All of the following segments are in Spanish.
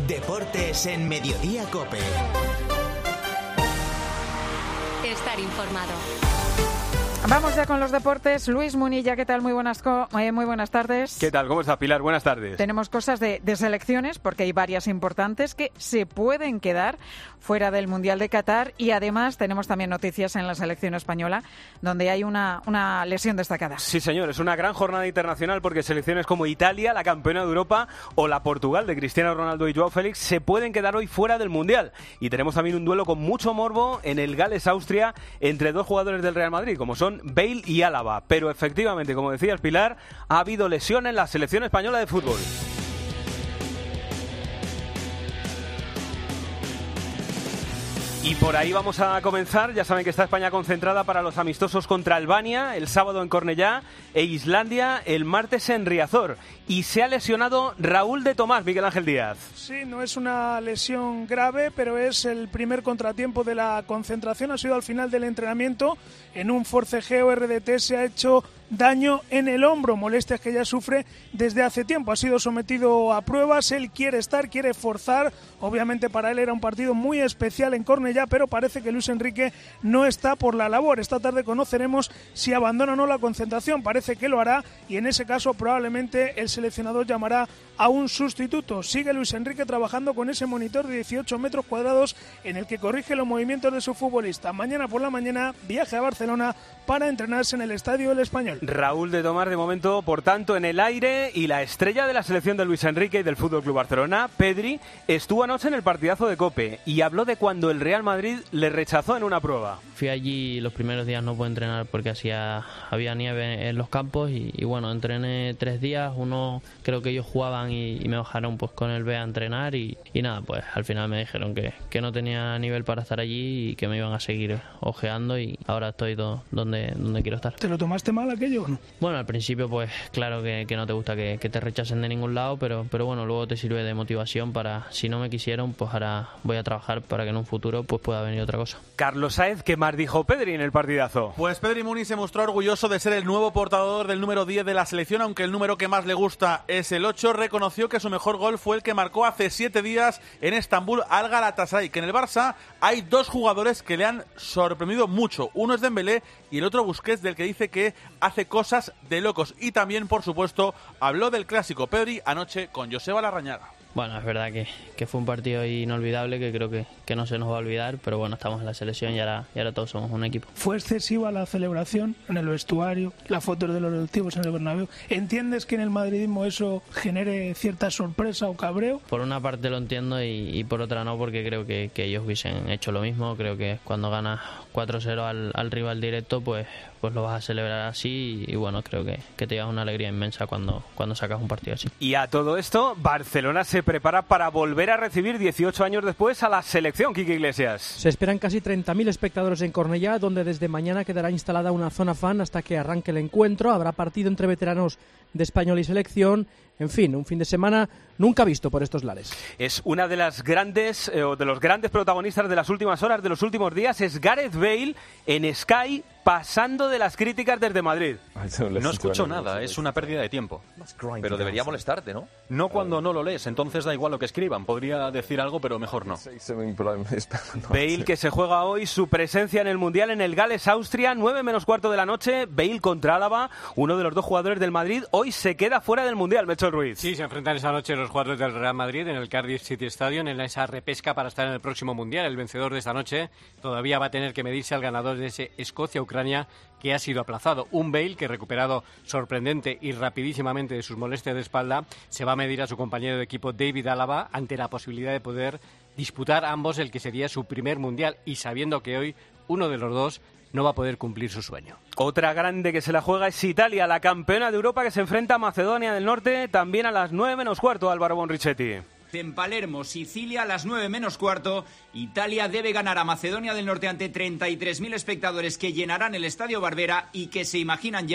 Deportes en Mediodía COPE. Estar informado. Vamos ya con los deportes. Luis Munilla, ¿qué tal? Muy buenas tardes. ¿Qué tal? ¿Cómo estás, Pilar? Buenas tardes. Tenemos cosas de selecciones, porque hay varias importantes que se pueden quedar fuera del Mundial de Qatar, y además tenemos también noticias en la selección española, donde hay una lesión destacada. Sí, señor, es una gran jornada internacional, porque selecciones como Italia, la campeona de Europa, o la Portugal de Cristiano Ronaldo y Joao Félix se pueden quedar hoy fuera del Mundial. Y tenemos también un duelo con mucho morbo en el Gales-Austria entre dos jugadores del Real Madrid, como son Bale y Álava. Pero efectivamente, como decías, Pilar, ha habido lesión en la selección española de fútbol. Y por ahí vamos a comenzar. Ya saben que está España concentrada para los amistosos contra Albania el sábado en Cornellá e Islandia el martes en Riazor. Y se ha lesionado Raúl de Tomás, Miguel Ángel Díaz. Sí, no es una lesión grave, pero es el primer contratiempo de la concentración. Ha sido al final del entrenamiento. En un forcejeo RDT se ha hecho daño en el hombro, molestias que ya sufre desde hace tiempo. Ha sido sometido a pruebas, él quiere estar, quiere forzar. Obviamente para él era un partido muy especial en Cornellá, pero parece que Luis Enrique no está por la labor. Esta tarde conoceremos si abandona o no la concentración. Parece que lo hará, y en ese caso probablemente el seleccionador llamará a un sustituto. Sigue Luis Enrique trabajando con ese monitor de 18 metros cuadrados en el que corrige los movimientos de su futbolista. Mañana por la mañana viaje a Barcelona para entrenarse en el Estadio El Español. Raúl de Tomás, de momento, por tanto, en el aire. Y la estrella de la selección de Luis Enrique y del FC Barcelona, Pedri, estuvo anoche en el partidazo de COPE y habló de cuando el Real Madrid le rechazó en una prueba. Fui allí, los primeros días no pude entrenar porque había nieve en los campos y bueno, entrené 3 días. Uno, creo que ellos jugaban y me bajaron pues con el B a entrenar y nada, pues al final me dijeron que no tenía nivel para estar allí y que me iban a seguir ojeando, y ahora estoy donde quiero estar. ¿Te lo tomaste mal aquello o no? Bueno, al principio pues claro que no te gusta que te rechacen de ningún lado, pero bueno, luego te sirve de motivación para, si no me quisieron, pues ahora voy a trabajar para que en un futuro pues pueda venir otra cosa. Carlos Sáez, ¿qué más dijo Pedri en el partidazo? Pues Pedri Muniz se mostró orgulloso de ser el nuevo portador del número 10 de la selección, aunque el número que más le gusta es el 8. Reconoció que su mejor gol fue el que marcó hace 7 días en Estambul al Galatasaray, que en el Barça hay 2 jugadores que le han sorprendido mucho. Uno es Dembélé y el otro Busquets, del que dice que hace cosas de locos. Y también, por supuesto, habló del clásico Pedri anoche con Joseba Larrañaga. Bueno, es verdad que fue un partido inolvidable, que creo que no se nos va a olvidar, pero bueno, estamos en la selección y ahora todos somos un equipo. ¿Fue excesiva la celebración en el vestuario, las fotos de los directivos en el Bernabéu? ¿Entiendes que en el madridismo eso genere cierta sorpresa o cabreo? Por una parte lo entiendo y por otra no, porque creo que ellos hubiesen hecho lo mismo. Creo que cuando ganas 4-0 al rival directo, pues lo vas a celebrar así y bueno, creo que te llevas una alegría inmensa cuando sacas un partido así. Y a todo esto, Barcelona se prepara para volver a recibir 18 años después a la selección, Quique Iglesias. Se esperan casi 30.000 espectadores en Cornellá, donde desde mañana quedará instalada una zona fan hasta que arranque el encuentro. Habrá partido entre veteranos de Español y selección. En fin, un fin de semana nunca visto por estos lares. Es una de las grandes de los grandes protagonistas de las últimas horas, de los últimos días, es Gareth Bale en Sky, pasando de las críticas desde Madrid. No escucho nada, es una pérdida de tiempo. Pero debería molestarte, ¿no? No cuando no lo lees, entonces da igual lo que escriban. Podría decir algo, pero mejor no. Bale, que se juega hoy su presencia en el Mundial en el Gales-Austria, 9:15 de la noche. Bale contra Álava, uno de los 2 jugadores del Madrid. Hoy se queda fuera del Mundial, Mecho Ruiz. Sí, se enfrentan esta noche los jugadores del Real Madrid en el Cardiff City Stadium en esa repesca para estar en el próximo Mundial. El vencedor de esta noche todavía va a tener que medirse al ganador de ese Escocia-Ucrania, que ha sido aplazado. Un Bale que, recuperado sorprendente y rapidísimamente de sus molestias de espalda, se va a medir a su compañero de equipo David Álava ante la posibilidad de poder disputar ambos el que sería su primer Mundial, y sabiendo que hoy uno de los dos no va a poder cumplir su sueño. Otra grande que se la juega es Italia, la campeona de Europa, que se enfrenta a Macedonia del Norte, también a las 9:15, Álvaro Bonrichetti. En Palermo, Sicilia, a las 9:15, Italia debe ganar a Macedonia del Norte ante 33.000 espectadores que llenarán el Estadio Barbera y que se imaginan ya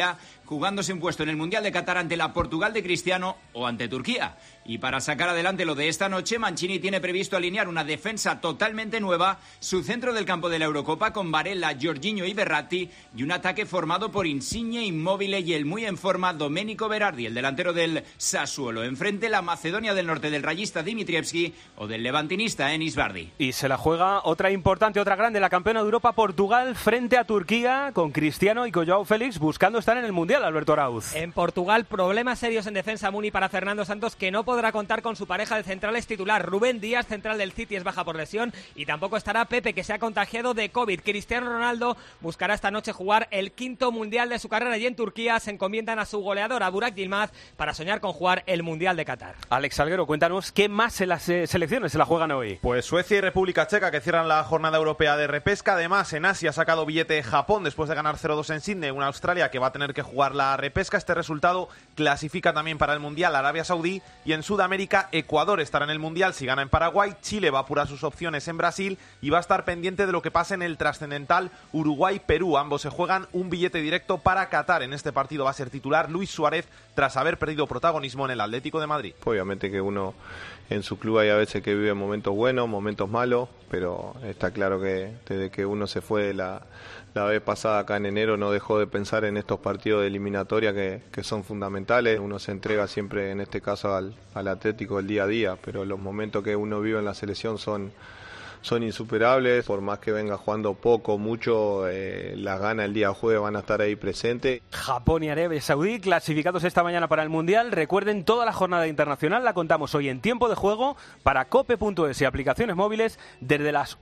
jugándose un puesto en el Mundial de Qatar ante la Portugal de Cristiano o ante Turquía. Y para sacar adelante lo de esta noche, Mancini tiene previsto alinear una defensa totalmente nueva, su centro del campo de la Eurocopa con Barella, Jorginho y Verratti, y un ataque formado por Insigne, Immobile y el muy en forma Domenico Berardi, el delantero del Sassuolo. Enfrente la Macedonia del Norte del rayista Dimitrievski o del levantinista Enis Bardi. Y se la juega otra importante, otra grande, la campeona de Europa, Portugal, frente a Turquía, con Cristiano y con Joao Félix buscando estar en el Mundial, Alberto Arauz. En Portugal, problemas serios en defensa, Muni, para Fernando Santos, que no podrá contar con su pareja de centrales titular. Rubén Díaz, central del City, es baja por lesión, y tampoco estará Pepe, que se ha contagiado de COVID. Cristiano Ronaldo buscará esta noche jugar el 5º Mundial de su carrera, y en Turquía se encomiendan a su goleador, a Burak Yilmaz, para soñar con jugar el Mundial de Qatar. Alex Salguero, cuéntanos qué más en las selecciones se la juegan hoy. Pues Suecia y República Checa, que cierran la jornada europea de repesca. Además, en Asia ha sacado billete Japón después de ganar 0-2 en Sydney, una Australia que va a tener que jugar la repesca. Este resultado clasifica también para el Mundial Arabia Saudí, y en Sudamérica Ecuador estará en el Mundial si gana en Paraguay. Chile va a apurar sus opciones en Brasil y va a estar pendiente de lo que pase en el trascendental Uruguay-Perú. Ambos se juegan un billete directo para Qatar. En este partido va a ser titular Luis Suárez tras haber perdido protagonismo en el Atlético de Madrid. Obviamente que uno en su club hay a veces que vive momentos buenos, momentos malos, pero está claro que desde que uno se fue la vez pasada acá en enero no dejó de pensar en estos partidos de eliminatoria que son fundamentales. Uno se entrega siempre, en este caso al Atlético, el día a día, pero los momentos que uno vive en la selección son insuperables. Por más que venga jugando poco, mucho, las ganas el día jueves van a estar ahí presentes. Japón y Arabia Saudí clasificados esta mañana para el Mundial. Recuerden, toda la jornada internacional la contamos hoy en tiempo de juego para cope.es y aplicaciones móviles desde las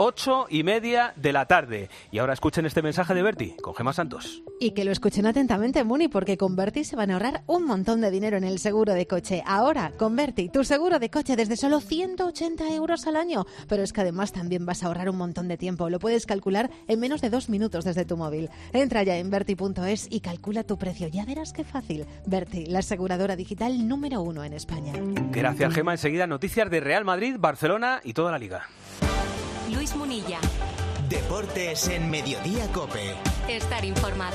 8:30 de la tarde. Y ahora escuchen este mensaje de Berti con Gemma Santos. Y que lo escuchen atentamente, Muni, porque con Berti se van a ahorrar un montón de dinero en el seguro de coche. Ahora, con Berti, tu seguro de coche desde solo 180 euros al año. Pero es que además también vas a ahorrar un montón de tiempo. Lo puedes calcular en menos de 2 minutos desde tu móvil. Entra ya en Berti.es y calcula tu precio. Ya verás qué fácil. Berti, la aseguradora digital número 1 en España. Gracias, Gemma. Enseguida noticias de Real Madrid, Barcelona y toda la Liga. Luis Munilla. Deportes en Mediodía COPE. Estar informado.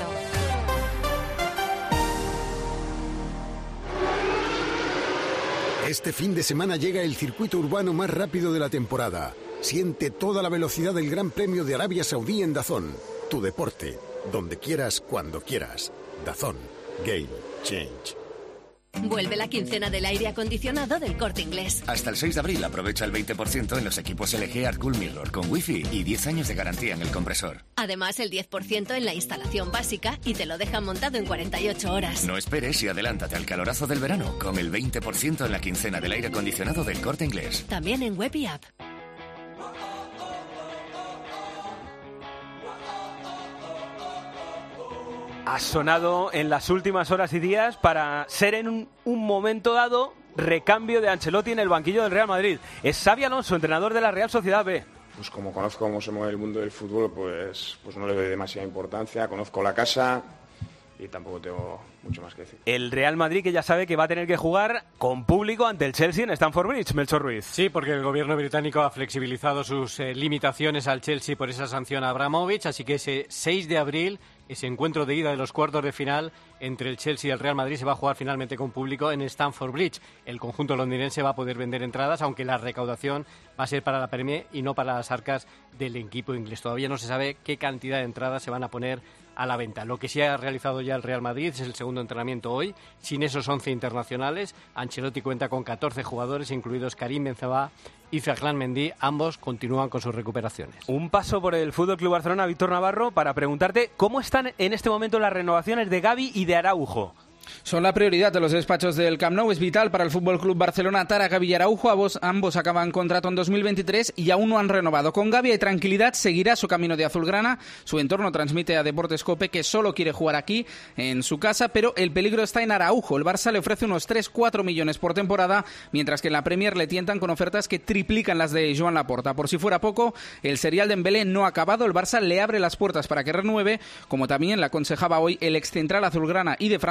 Este fin de semana llega el circuito urbano más rápido de la temporada. Siente toda la velocidad del Gran Premio de Arabia Saudí en DAZN. Tu deporte, donde quieras, cuando quieras. DAZN. Game Change. Vuelve la quincena del aire acondicionado del Corte Inglés. Hasta el 6 de abril aprovecha el 20% en los equipos LG Arcool Mirror con Wi-Fi y 10 años de garantía en el compresor. Además, el 10% en la instalación básica y te lo dejan montado en 48 horas. No esperes y adelántate al calorazo del verano con el 20% en la quincena del aire acondicionado del Corte Inglés. También en web y app. Ha sonado en las últimas horas y días para ser en un momento dado recambio de Ancelotti en el banquillo del Real Madrid. Es Xabi Alonso, entrenador de la Real Sociedad B. Pues como conozco cómo se mueve el mundo del fútbol, pues no le doy demasiada importancia, conozco la casa y tampoco tengo mucho más que decir. El Real Madrid, que ya sabe que va a tener que jugar con público ante el Chelsea en Stamford Bridge, Melchor Ruiz. Sí, porque el gobierno británico ha flexibilizado sus limitaciones al Chelsea por esa sanción a Abramovich, así que ese 6 de abril, ese encuentro de ida de los cuartos de final entre el Chelsea y el Real Madrid se va a jugar finalmente con público en Stamford Bridge. El conjunto londinense va a poder vender entradas, aunque la recaudación va a ser para la Premier y no para las arcas del equipo inglés. Todavía no se sabe qué cantidad de entradas se van a poner a la venta. Lo que sí ha realizado ya el Real Madrid es el segundo entrenamiento hoy, sin esos 11 internacionales. Ancelotti cuenta con 14 jugadores, incluidos Karim Benzema y Ferland Mendy. Ambos continúan con sus recuperaciones. Un paso por el Fútbol Club Barcelona, Víctor Navarro, para preguntarte cómo están en este momento las renovaciones de Gavi y de Araujo. Son la prioridad de los despachos del Camp Nou. Es vital para el Fútbol Club Barcelona. Tara, Gavi y Araujo, ambos acaban contrato en 2023 y aún no han renovado. Con Gavi hay tranquilidad, seguirá su camino de azulgrana. Su entorno transmite a Deportes COPE que solo quiere jugar aquí, en su casa, pero el peligro está en Araujo. El Barça le ofrece unos 3-4 millones por temporada, mientras que en la Premier le tientan con ofertas que triplican las de Joan Laporta. Por si fuera poco, el serial de Dembélé no ha acabado. El Barça le abre las puertas para que renueve, como también le aconsejaba hoy el excentral azulgrana y de Francia, Lilian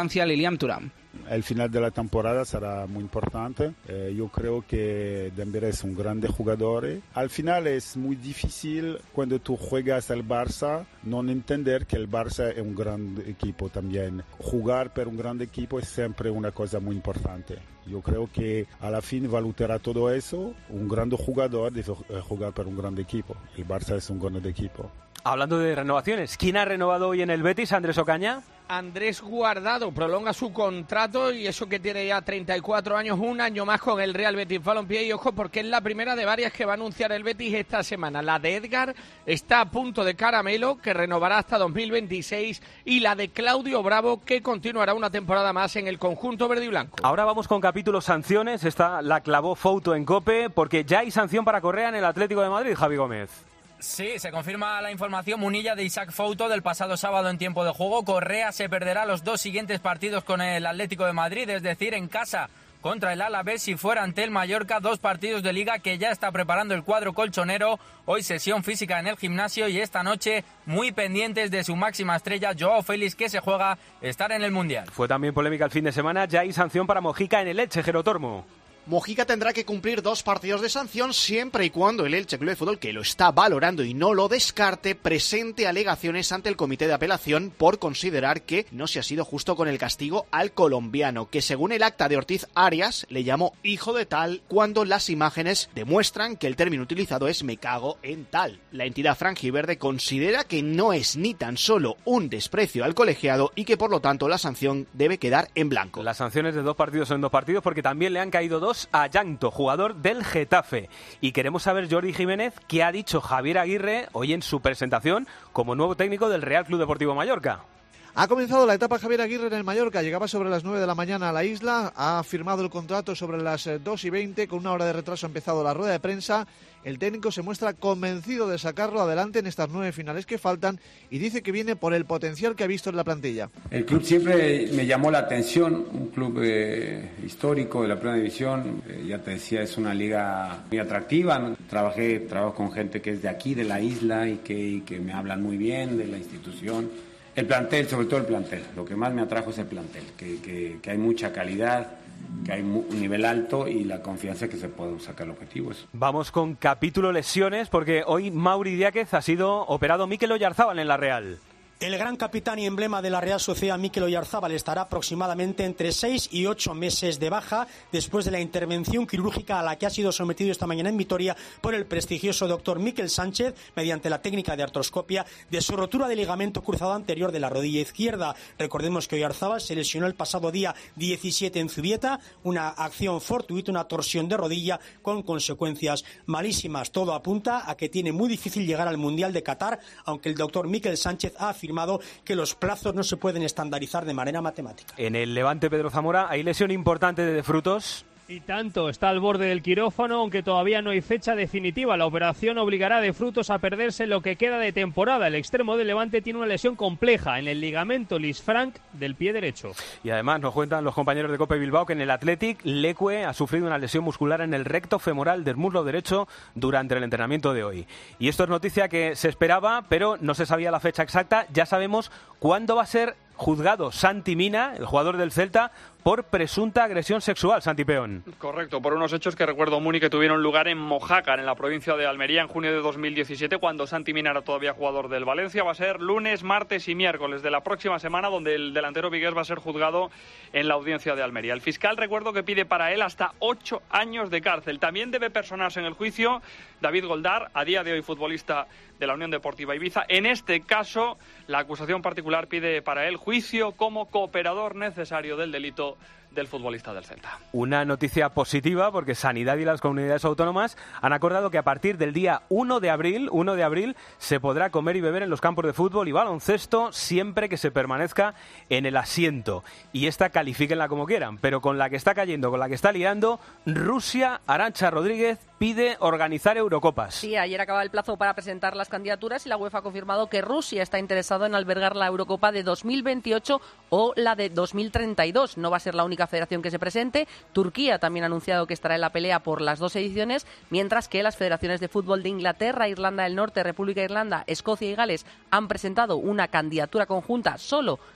Liam Thuram. El final de la temporada será muy importante. Yo creo que Dembélé es un grande jugador. Al final es muy difícil cuando tú juegas al Barça no entender que el Barça es un gran equipo también. Jugar por un gran equipo es siempre una cosa muy importante. Yo creo que a la fin valutará todo eso. Un gran jugador debe jugar por un gran equipo. El Barça es un gran equipo. Hablando de renovaciones, ¿quién ha renovado hoy en el Betis, Andrés Ocaña? Andrés Guardado prolonga su contrato y eso que tiene ya 34 años, un año más con el Real Betis Balompié. Y ojo, porque es la primera de varias que va a anunciar el Betis esta semana. La de Edgar está a punto de caramelo, que renovará hasta 2026, y la de Claudio Bravo, que continuará una temporada más en el conjunto verde y blanco. Ahora vamos con capítulo sanciones. Esta la clavó Fouto en COPE, porque ya hay sanción para Correa en el Atlético de Madrid, Javi Gómez. Sí, se confirma la información Munilla de Isaac Fouto del pasado sábado en tiempo de juego. Correa se perderá los 2 siguientes partidos con el Atlético de Madrid, es decir, en casa contra el Alavés y fuera ante el Mallorca, 2 partidos de Liga que ya está preparando el cuadro colchonero. Hoy sesión física en el gimnasio y esta noche muy pendientes de su máxima estrella, Joao Félix, que se juega estar en el Mundial. Fue también polémica el fin de semana, ya hay sanción para Mojica en el Elche, Jero Tormo. Mojica tendrá que cumplir 2 partidos de sanción siempre y cuando el Elche Club de Fútbol, que lo está valorando y no lo descarte, presente alegaciones ante el comité de apelación por considerar que no se ha sido justo con el castigo al colombiano, que según el acta de Ortiz Arias le llamó hijo de tal cuando las imágenes demuestran que el término utilizado es me cago en tal. La entidad franjiverde considera que no es ni tan solo un desprecio al colegiado y que por lo tanto la sanción debe quedar en blanco. Las sanciones de 2 partidos son 2 partidos porque también le han caído 2 a Llanto, jugador del Getafe. Y queremos saber, Jordi Jiménez, qué ha dicho Javier Aguirre hoy en su presentación como nuevo técnico del Real Club Deportivo Mallorca. Ha comenzado la etapa Javier Aguirre en el Mallorca, llegaba sobre las 9 de la mañana a la isla, ha firmado el contrato sobre las 2:20, con 1 hora de retraso ha empezado la rueda de prensa. El técnico se muestra convencido de sacarlo adelante en estas 9 finales que faltan y dice que viene por el potencial que ha visto en la plantilla. El club siempre me llamó la atención, un club histórico de la primera división, ya te decía, es una liga muy atractiva, ¿no? Trabajo con gente que es de aquí, de la isla y que me hablan muy bien de la institución. El plantel, sobre todo el plantel, lo que más me atrajo es el plantel, que hay mucha calidad, que hay un nivel alto y la confianza que se puede sacar el objetivo. Vamos con capítulo lesiones, porque hoy Mauri Diáquez ha sido operado Mikel Oyarzábal en la Real. El gran capitán y emblema de la Real Sociedad, Mikel Oyarzábal, estará aproximadamente entre 6 y 8 meses de baja después de la intervención quirúrgica a la que ha sido sometido esta mañana en Vitoria por el prestigioso doctor Mikel Sánchez mediante la técnica de artroscopia de su rotura de ligamento cruzado anterior de la rodilla izquierda. Recordemos que Oyarzábal se lesionó el pasado día 17 en Zubieta, una acción fortuita, una torsión de rodilla con consecuencias malísimas. Todo apunta a que tiene muy difícil llegar al Mundial de Qatar, aunque el doctor Mikel Sánchez ha afirmado que los plazos no se pueden estandarizar de manera matemática. En el Levante, Pedro Zamora, hay lesión importante de Frutos. Y tanto, está al borde del quirófano, aunque todavía no hay fecha definitiva. La operación obligará a De Frutos a perderse lo que queda de temporada. El extremo del Levante tiene una lesión compleja en el ligamento lisfranc del pie derecho. Y además nos cuentan los compañeros de COPE Bilbao que en el Athletic, Leque ha sufrido una lesión muscular en el recto femoral del muslo derecho durante el entrenamiento de hoy. Y esto es noticia que se esperaba, pero no se sabía la fecha exacta. Ya sabemos cuándo va a ser juzgado Santi Mina, el jugador del Celta, por presunta agresión sexual, Santi Peón. Correcto, por unos hechos que recuerdo Muni que tuvieron lugar en Mojácar, en la provincia de Almería, en junio de 2017, cuando Santi Mina era todavía jugador del Valencia. Va a ser lunes, martes y miércoles de la próxima semana, donde el delantero vigués va a ser juzgado en la audiencia de Almería. El fiscal, recuerdo que pide para él hasta 8 años de cárcel. También debe personarse en el juicio David Goldar, a día de hoy futbolista de la Unión Deportiva Ibiza. En este caso, la acusación particular pide para él juicio como cooperador necesario del delito del futbolista del Celta. Una noticia positiva, porque Sanidad y las comunidades autónomas han acordado que a partir del día 1 de abril se podrá comer y beber en los campos de fútbol y baloncesto siempre que se permanezca en el asiento. Y esta califíquenla como quieran, pero con la que está cayendo, con la que está liando, Rusia, Arantxa Rodríguez pide organizar Eurocopas. Sí, ayer acaba el plazo para presentar las candidaturas y la UEFA ha confirmado que Rusia está interesado en albergar la Eurocopa de 2028 o la de 2032. No va a ser la única federación que se presente. Turquía también ha anunciado que estará en la pelea por las 2 ediciones, mientras que las federaciones de fútbol de Inglaterra, Irlanda del Norte, República de Irlanda, Escocia y Gales han presentado una candidatura conjunta solo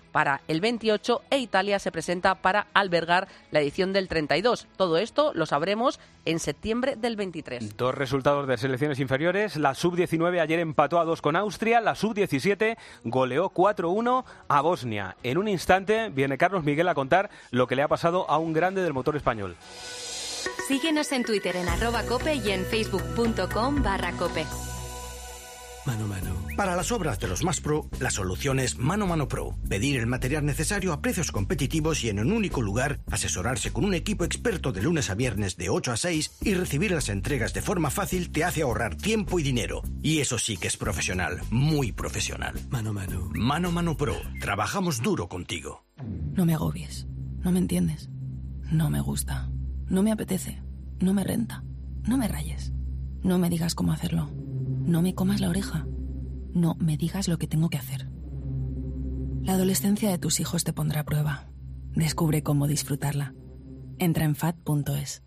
para el 28 e Italia se presenta para albergar la edición del 32. Todo esto lo sabremos en septiembre del 23. Dos resultados de selecciones inferiores. La sub-19 ayer empató a 2 con Austria. La sub-17 goleó 4-1 a Bosnia. En un instante viene Carlos Miguel a contar lo que le ha pasado a un grande del motor español. Síguenos en Twitter en @cope y en facebook.com/cope. Mano a mano. Para las obras de los más pro, la solución es Mano a Mano Pro. Pedir el material necesario a precios competitivos y en un único lugar, asesorarse con un equipo experto de lunes a viernes de 8 a 6 y recibir las entregas de forma fácil te hace ahorrar tiempo y dinero. Y eso sí que es profesional, muy profesional. Mano a mano. Mano a Mano Pro. Trabajamos duro contigo. No me agobies. No me entiendes. No me gusta. No me apetece. No me renta. No me rayes. No me digas cómo hacerlo. No me comas la oreja. No me digas lo que tengo que hacer. La adolescencia de tus hijos te pondrá a prueba. Descubre cómo disfrutarla. Entra en fat.es.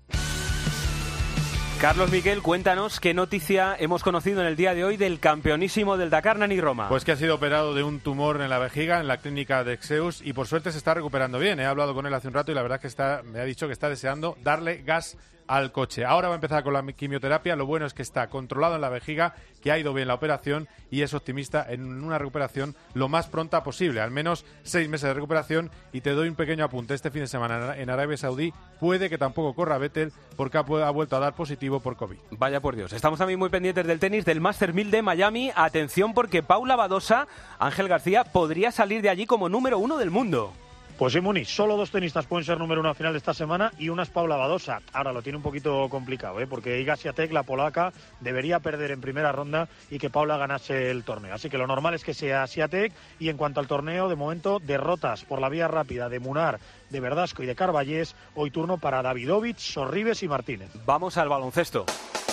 Carlos Miguel, cuéntanos qué noticia hemos conocido en el día de hoy del campeonísimo del Dakar, Nani Roma. Pues que ha sido operado de un tumor en la vejiga en la clínica de Exeus y por suerte se está recuperando bien. He hablado con él hace un rato y la verdad es que me ha dicho que está deseando darle gas al coche. Ahora va a empezar con la quimioterapia. Lo bueno es que está controlado en la vejiga, que ha ido bien la operación y es optimista en una recuperación lo más pronta posible, al menos 6 meses de recuperación. Y te doy un pequeño apunte: este fin de semana en Arabia Saudí puede que tampoco corra Vettel porque ha vuelto a dar positivo por COVID. Vaya por Dios. Estamos también muy pendientes del tenis, del Master 1000 de Miami. Atención, porque Paula Badosa, Ángel García, podría salir de allí como número 1 del mundo. Pues sí, Muni, solo 2 tenistas pueden ser número 1 a final de esta semana y una es Paula Badosa. Ahora lo tiene un poquito complicado, porque Iga Świątek, la polaca, debería perder en primera ronda y que Paula ganase el torneo. Así que lo normal es que sea Świątek. Y en cuanto al torneo, de momento, derrotas por la vía rápida de Munar, de Verdasco y de Carballés. Hoy turno para Davidovich, Sorribes y Martínez. Vamos al baloncesto.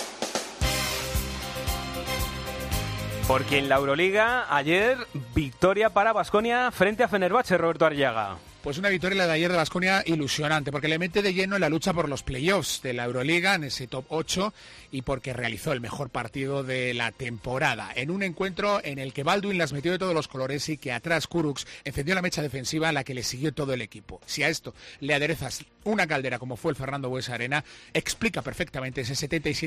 Porque en la Euroliga, ayer, victoria para Baskonia frente a Fenerbahce, Roberto Arriaga. Pues una victoria la de ayer de Baskonia ilusionante, porque le mete de lleno en la lucha por los playoffs de la Euroliga, en ese top 8, y porque realizó el mejor partido de la temporada, en un encuentro en el que Baldwin las metió de todos los colores y que atrás Kurucs encendió la mecha defensiva a la que le siguió todo el equipo. Si a esto le aderezas una caldera como fue el Fernando Buesa Arena, explica perfectamente ese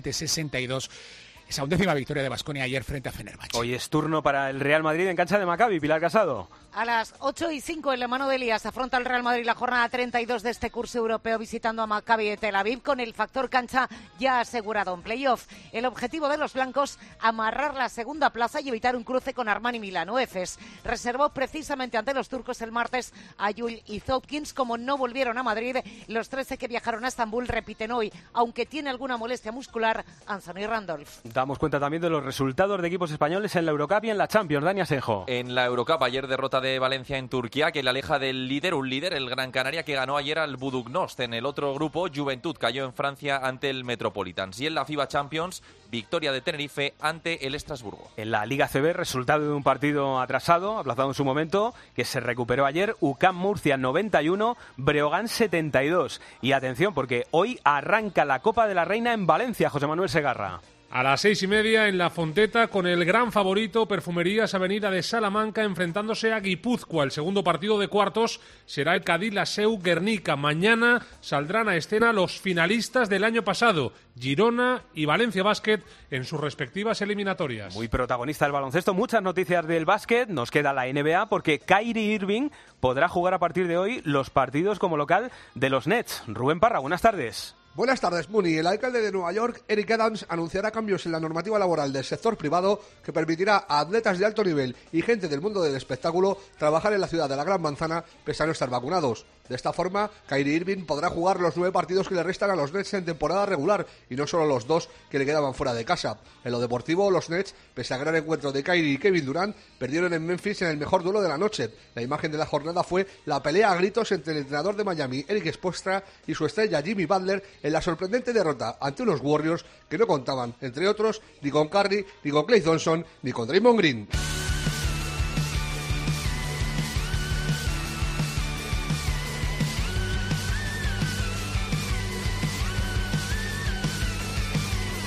77-62, esa 11ª victoria de Baskonia ayer frente a Fenerbahce. Hoy es turno para el Real Madrid en cancha de Maccabi. Pilar Casado. A las 8:05 en la mano de Elías afronta el Real Madrid la jornada 32 de este curso europeo visitando a Maccabi de Tel Aviv con el factor cancha ya asegurado en playoff. El objetivo de los blancos, amarrar la segunda plaza y evitar un cruce con Armani Milano. Efes reservó precisamente ante los turcos el martes a Yul y Hopkins. Como no volvieron a Madrid, los 13 que viajaron a Estambul repiten hoy, aunque tiene alguna molestia muscular, Anthony Randolph. Damos cuenta también de los resultados de equipos españoles en la Eurocup y en la Champions. Dani Asenjo. En la Eurocup, ayer derrota de Valencia en Turquía, que le aleja del líder, un líder, el Gran Canaria, que ganó ayer al Budugnost. En el otro grupo, Juventud cayó en Francia ante el Metropolitans. Y en la FIBA Champions, victoria de Tenerife ante el Estrasburgo. En la Liga CB, resultado de un partido atrasado, aplazado en su momento, que se recuperó ayer, UCAM Murcia 91, Breogán 72. Y atención, porque hoy arranca la Copa de la Reina en Valencia, José Manuel Segarra. A las 6:30 en La Fonteta, con el gran favorito Perfumerías Avenida de Salamanca enfrentándose a Guipúzcoa. El segundo partido de cuartos será el Cadí-Laseu Guernica. Mañana saldrán a escena los finalistas del año pasado, Girona y Valencia Basket, en sus respectivas eliminatorias. Muy protagonista el baloncesto, muchas noticias del básquet. Nos queda la NBA porque Kyrie Irving podrá jugar a partir de hoy los partidos como local de los Nets. Rubén Parra, buenas tardes. Buenas tardes, Muni. El alcalde de Nueva York, Eric Adams, anunciará cambios en la normativa laboral del sector privado que permitirá a atletas de alto nivel y gente del mundo del espectáculo trabajar en la ciudad de la Gran Manzana pese a no estar vacunados. De esta forma, Kyrie Irving podrá jugar los 9 partidos que le restan a los Nets en temporada regular y no solo los 2 que le quedaban fuera de casa. En lo deportivo, los Nets, pese al gran encuentro de Kyrie y Kevin Durant, perdieron en Memphis en el mejor duelo de la noche. La imagen de la jornada fue la pelea a gritos entre el entrenador de Miami, Eric Spoelstra, y su estrella Jimmy Butler en la sorprendente derrota ante unos Warriors que no contaban, entre otros, ni con Curry, ni con Klay Thompson, ni con Draymond Green.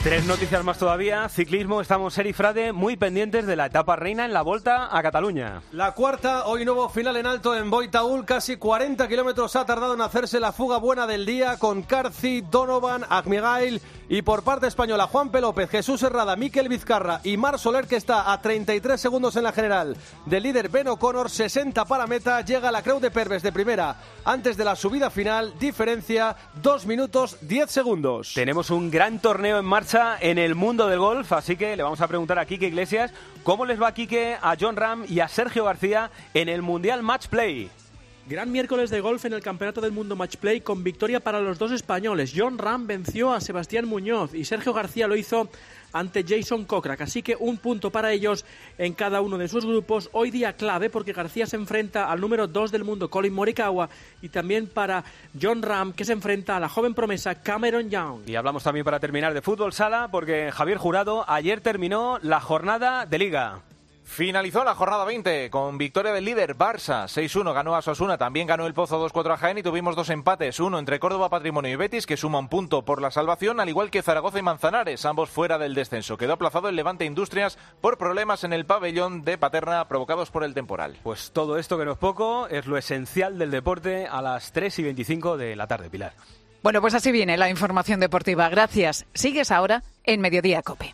3 noticias más todavía. Ciclismo, estamos Seri Frade muy pendientes de la etapa reina en la Volta a Cataluña. La cuarta, hoy nuevo final en alto en Boitaúl. Casi 40 kilómetros ha tardado en hacerse la fuga buena del día con Carci, Donovan, Agmigail y por parte española Juanpe López, Jesús Herrada, Mikel Vizcarra y Marc Soler, que está a 33 segundos en la general. Del líder Ben O'Connor, 60 para meta, llega la Creu de Perves de primera. Antes de la subida final, diferencia 2 minutos 10 segundos. Tenemos un gran torneo en marcha en el mundo del golf, así que le vamos a preguntar a Quique Iglesias cómo les va, Quique, a Jon Rahm y a Sergio García en el Mundial Match Play. Gran miércoles de golf en el Campeonato del Mundo Match Play con victoria para los dos españoles. Jon Rahm venció a Sebastián Muñoz y Sergio García lo hizo ante Jason Kokrak, así que un punto para ellos en cada uno de sus grupos. Hoy día clave porque García se enfrenta al número 2 del mundo, Collin Morikawa, y también para Jon Rahm, que se enfrenta a la joven promesa Cameron Young. Y hablamos también, para terminar, de fútbol sala, porque Javier Jurado, ayer terminó la jornada de Liga. Finalizó la jornada 20 con victoria del líder Barça, 6-1 ganó a Osasuna, también ganó el Pozo 2-4 a Jaén y tuvimos 2 empates, uno entre Córdoba, Patrimonio y Betis, que suma un punto por la salvación, al igual que Zaragoza y Manzanares, ambos fuera del descenso. Quedó aplazado el Levante Industrias por problemas en el pabellón de Paterna provocados por el temporal. Pues todo esto, que no es poco, es lo esencial del deporte a las 3:25 de la tarde, Pilar. Bueno, pues así viene la información deportiva. Gracias. Sigues ahora en Mediodía COPE.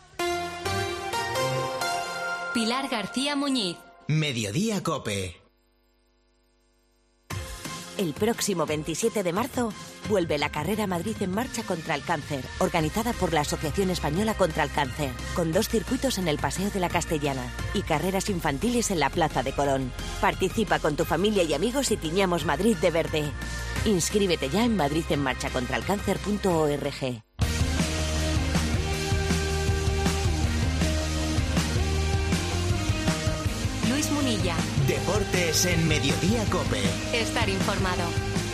Pilar García Muñiz. Mediodía COPE. El próximo 27 de marzo vuelve la carrera Madrid en marcha contra el cáncer, organizada por la Asociación Española contra el Cáncer, con 2 circuitos en el Paseo de la Castellana y carreras infantiles en la Plaza de Colón. Participa con tu familia y amigos y tiñamos Madrid de verde. Inscríbete ya en madridenmarchacontralcáncer.org. Luis Munilla. Deportes en Mediodía COPE. Estar informado.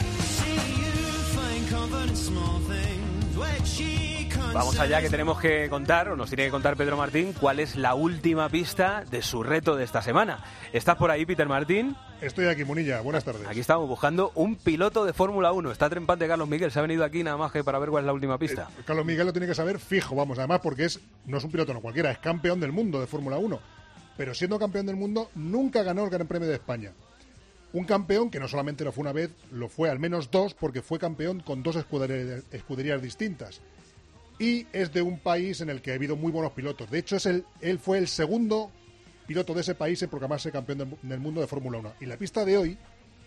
Vamos allá, que tenemos que contar, o nos tiene que contar Pedro Martín, cuál es la última pista de su reto de esta semana. ¿Estás por ahí, Peter Martín? Estoy aquí, Munilla. Buenas tardes. Aquí estamos buscando un piloto de Fórmula 1. Está trempante Carlos Miguel. Se ha venido aquí nada más que para ver cuál es la última pista. Carlos Miguel lo tiene que saber fijo, vamos. Además, porque no es un piloto no cualquiera, es campeón del mundo de Fórmula 1. Pero siendo campeón del mundo, nunca ganó el Gran Premio de España. Un campeón que no solamente lo fue una vez, lo fue al menos 2, porque fue campeón con 2 escuderías distintas. Y es de un país en el que ha habido muy buenos pilotos. De hecho, él fue el segundo piloto de ese país en proclamarse campeón del mundo de Fórmula 1. Y la pista de hoy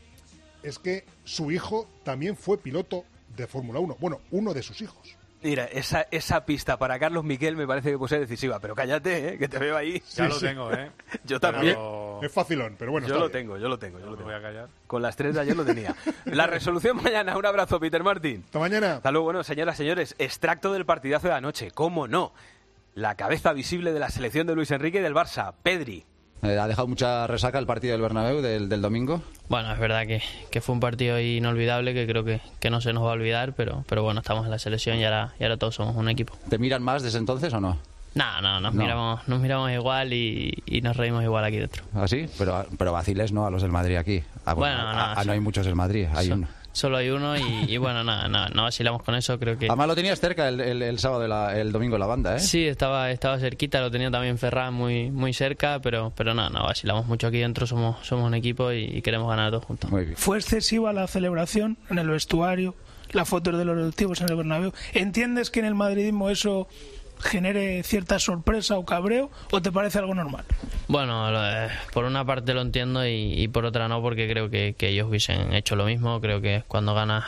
es que su hijo también fue piloto de Fórmula 1. Bueno, uno de sus hijos. Mira, esa pista para Carlos Miguel me parece que puede ser decisiva, pero cállate, que te veo ahí. Ya lo tengo, Yo también. Es facilón, pero bueno. Yo lo tengo. No voy a callar. Con las 3 de ayer lo tenía. La resolución mañana. Un abrazo, Peter Martín. Hasta mañana. Hasta luego. Bueno, señoras, señores, extracto del partidazo de anoche. ¿Cómo no? La cabeza visible de la selección de Luis Enrique y del Barça, Pedri. Ha dejado mucha resaca el partido del Bernabéu del domingo. Bueno, es verdad que fue un partido inolvidable, que creo que no se nos va a olvidar, pero bueno, estamos en la selección y ahora todos somos un equipo. ¿Te miran más desde entonces o no? No, nos miramos igual y nos reímos igual aquí dentro. ¿Ah, sí? Pero vaciles no a los del Madrid aquí. No hay muchos del Madrid, hay uno. Solo hay uno y bueno, no vacilamos con eso, creo que... Además lo tenías cerca el sábado, el domingo la banda, ¿eh? Sí, estaba cerquita, lo tenía también Ferran muy cerca, pero no vacilamos mucho aquí dentro, somos un equipo y queremos ganar todos juntos. Muy bien. Fue excesiva la celebración en el vestuario, las fotos de los directivos en el Bernabéu. ¿Entiendes que en el madridismo eso genere cierta sorpresa o cabreo, o te parece algo normal? Bueno, por una parte lo entiendo y por otra no, porque creo que ellos hubiesen hecho lo mismo. Creo que cuando ganas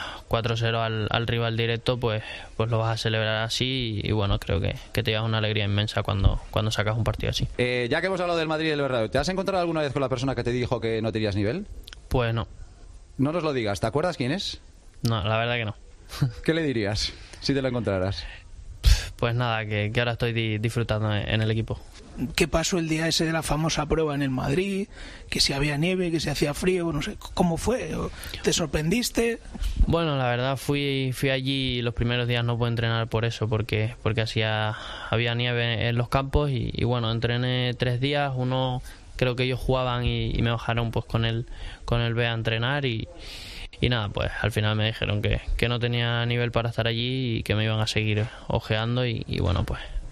4-0 al rival directo, pues lo vas a celebrar así y bueno, creo que te llevas una alegría inmensa cuando sacas un partido así. Ya que hemos hablado del Madrid y del Bernabéu, ¿te has encontrado alguna vez con la persona que te dijo que no tenías nivel? Pues no. No nos lo digas, ¿te acuerdas quién es? No, la verdad que no. ¿Qué le dirías si te lo encontraras? Pues nada, que ahora estoy disfrutando en el equipo. ¿Qué pasó el día ese de la famosa prueba en el Madrid? Que si había nieve, que si hacía frío, no sé, ¿cómo fue? ¿Te sorprendiste? Bueno, la verdad fui allí, los primeros días no pude entrenar por eso, porque había nieve en los campos y bueno, entrené 3 días, uno creo que ellos jugaban y me bajaron pues con el B a entrenar y nada, pues al final me dijeron que no tenía nivel para estar allí y que me iban a seguir ojeando y bueno, pues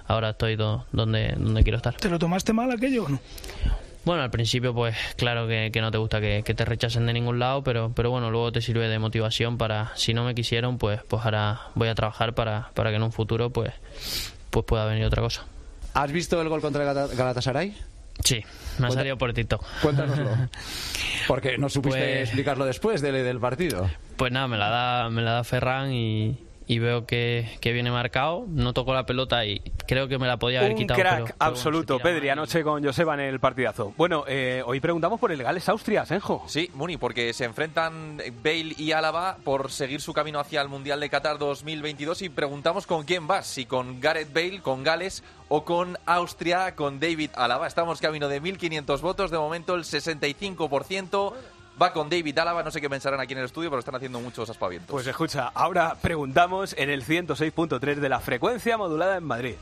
ahora estoy donde quiero estar. ¿Te lo tomaste mal aquello o no? Bueno, al principio pues claro que no te gusta que te rechacen de ningún lado, pero bueno, luego te sirve de motivación para, si no me quisieron, pues ahora voy a trabajar para que en un futuro pues pueda venir otra cosa. ¿Has visto el gol contra el Galatasaray? Sí, me ha salido por TikTok. Cuéntanoslo. Porque no supiste explicarlo después del partido. Pues nada, me la da Ferran y veo que viene marcado, no tocó la pelota y creo que me la podía haber quitado. Un crack absoluto, bueno, Pedri, anoche con Joseba en el partidazo. Bueno, hoy preguntamos por el Gales-Austria, Senjo. Sí, Muni, porque se enfrentan Bale y Álava por seguir su camino hacia el Mundial de Qatar 2022 y preguntamos con quién vas, si con Gareth Bale, con Gales o con Austria, con David Álava. Estamos camino de 1.500 votos, de momento el 65%... va con David Álava, no sé qué pensarán aquí en el estudio, pero están haciendo muchos aspavientos. Pues escucha, ahora preguntamos en el 106.3 de la frecuencia modulada en Madrid.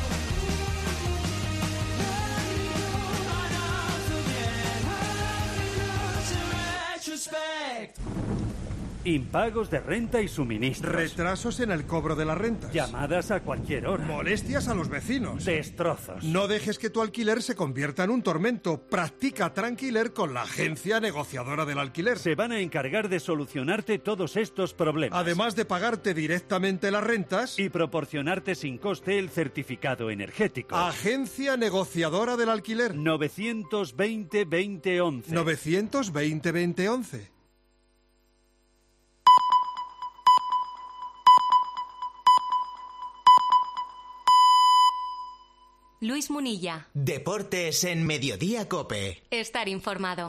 Impagos de renta y suministros. Retrasos en el cobro de las rentas. Llamadas a cualquier hora. Molestias a los vecinos. Destrozos. No dejes que tu alquiler se convierta en un tormento. Practica Tranquiler con la agencia negociadora del alquiler. Se van a encargar de solucionarte todos estos problemas. Además de pagarte directamente las rentas y proporcionarte sin coste el certificado energético. Agencia negociadora del alquiler. 920-2011. 920-2011. Luis Munilla. Deportes en Mediodía COPE. Estar informado.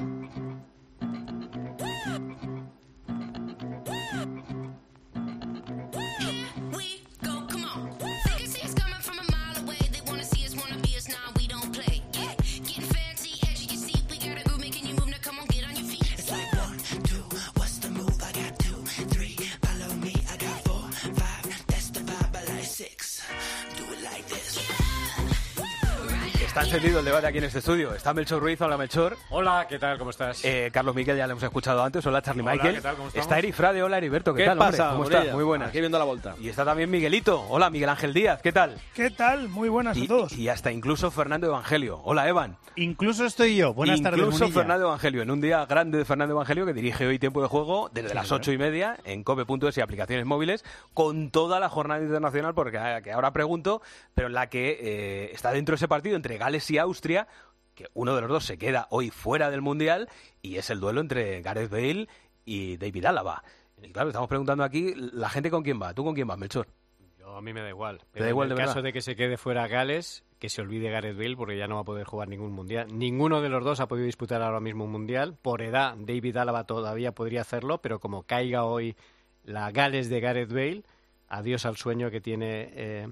Está encendido el debate aquí en este estudio. Está Melchor Ruiz. Hola, Melchor. Hola, ¿qué tal? ¿Cómo estás? Carlos Miquel, ya le hemos escuchado antes. Hola, Charlie Hola, Michael. ¿qué tal? ¿Cómo estamos? Está Eri Frade. Hola, Heriberto. ¿Qué tal, pasa, ¿Cómo Morilla? estás? Muy buenas. Aquí viendo la vuelta. Y está también Miguelito. Hola, Miguel Ángel Díaz. ¿Qué tal? ¿Qué tal? Muy buenas a todos. Y hasta incluso Fernando Evangelio. Hola, Evan. Incluso estoy yo. Buenas tardes, Incluso Munilla. Fernando Evangelio. En un día grande de Fernando Evangelio, que dirige hoy Tiempo de Juego desde las 8:30 en cope.es y aplicaciones móviles, con toda la jornada internacional, porque que ahora pregunto, pero en la que está dentro de ese partido entre Gales y Austria, que uno de los dos se queda hoy fuera del Mundial, y es el duelo entre Gareth Bale y David Álava. Y claro, estamos preguntando aquí, ¿la gente con quién va? ¿Tú con quién vas, Melchor? A mí me da igual. ¿Te da igual, en el de caso verdad? de que se quede fuera Gales, que se olvide Gareth Bale porque ya no va a poder jugar ningún mundial. Ninguno de los dos ha podido disputar ahora mismo un mundial. Por edad, David Álava todavía podría hacerlo, pero como caiga hoy la Gales de Gareth Bale, adiós al sueño que tiene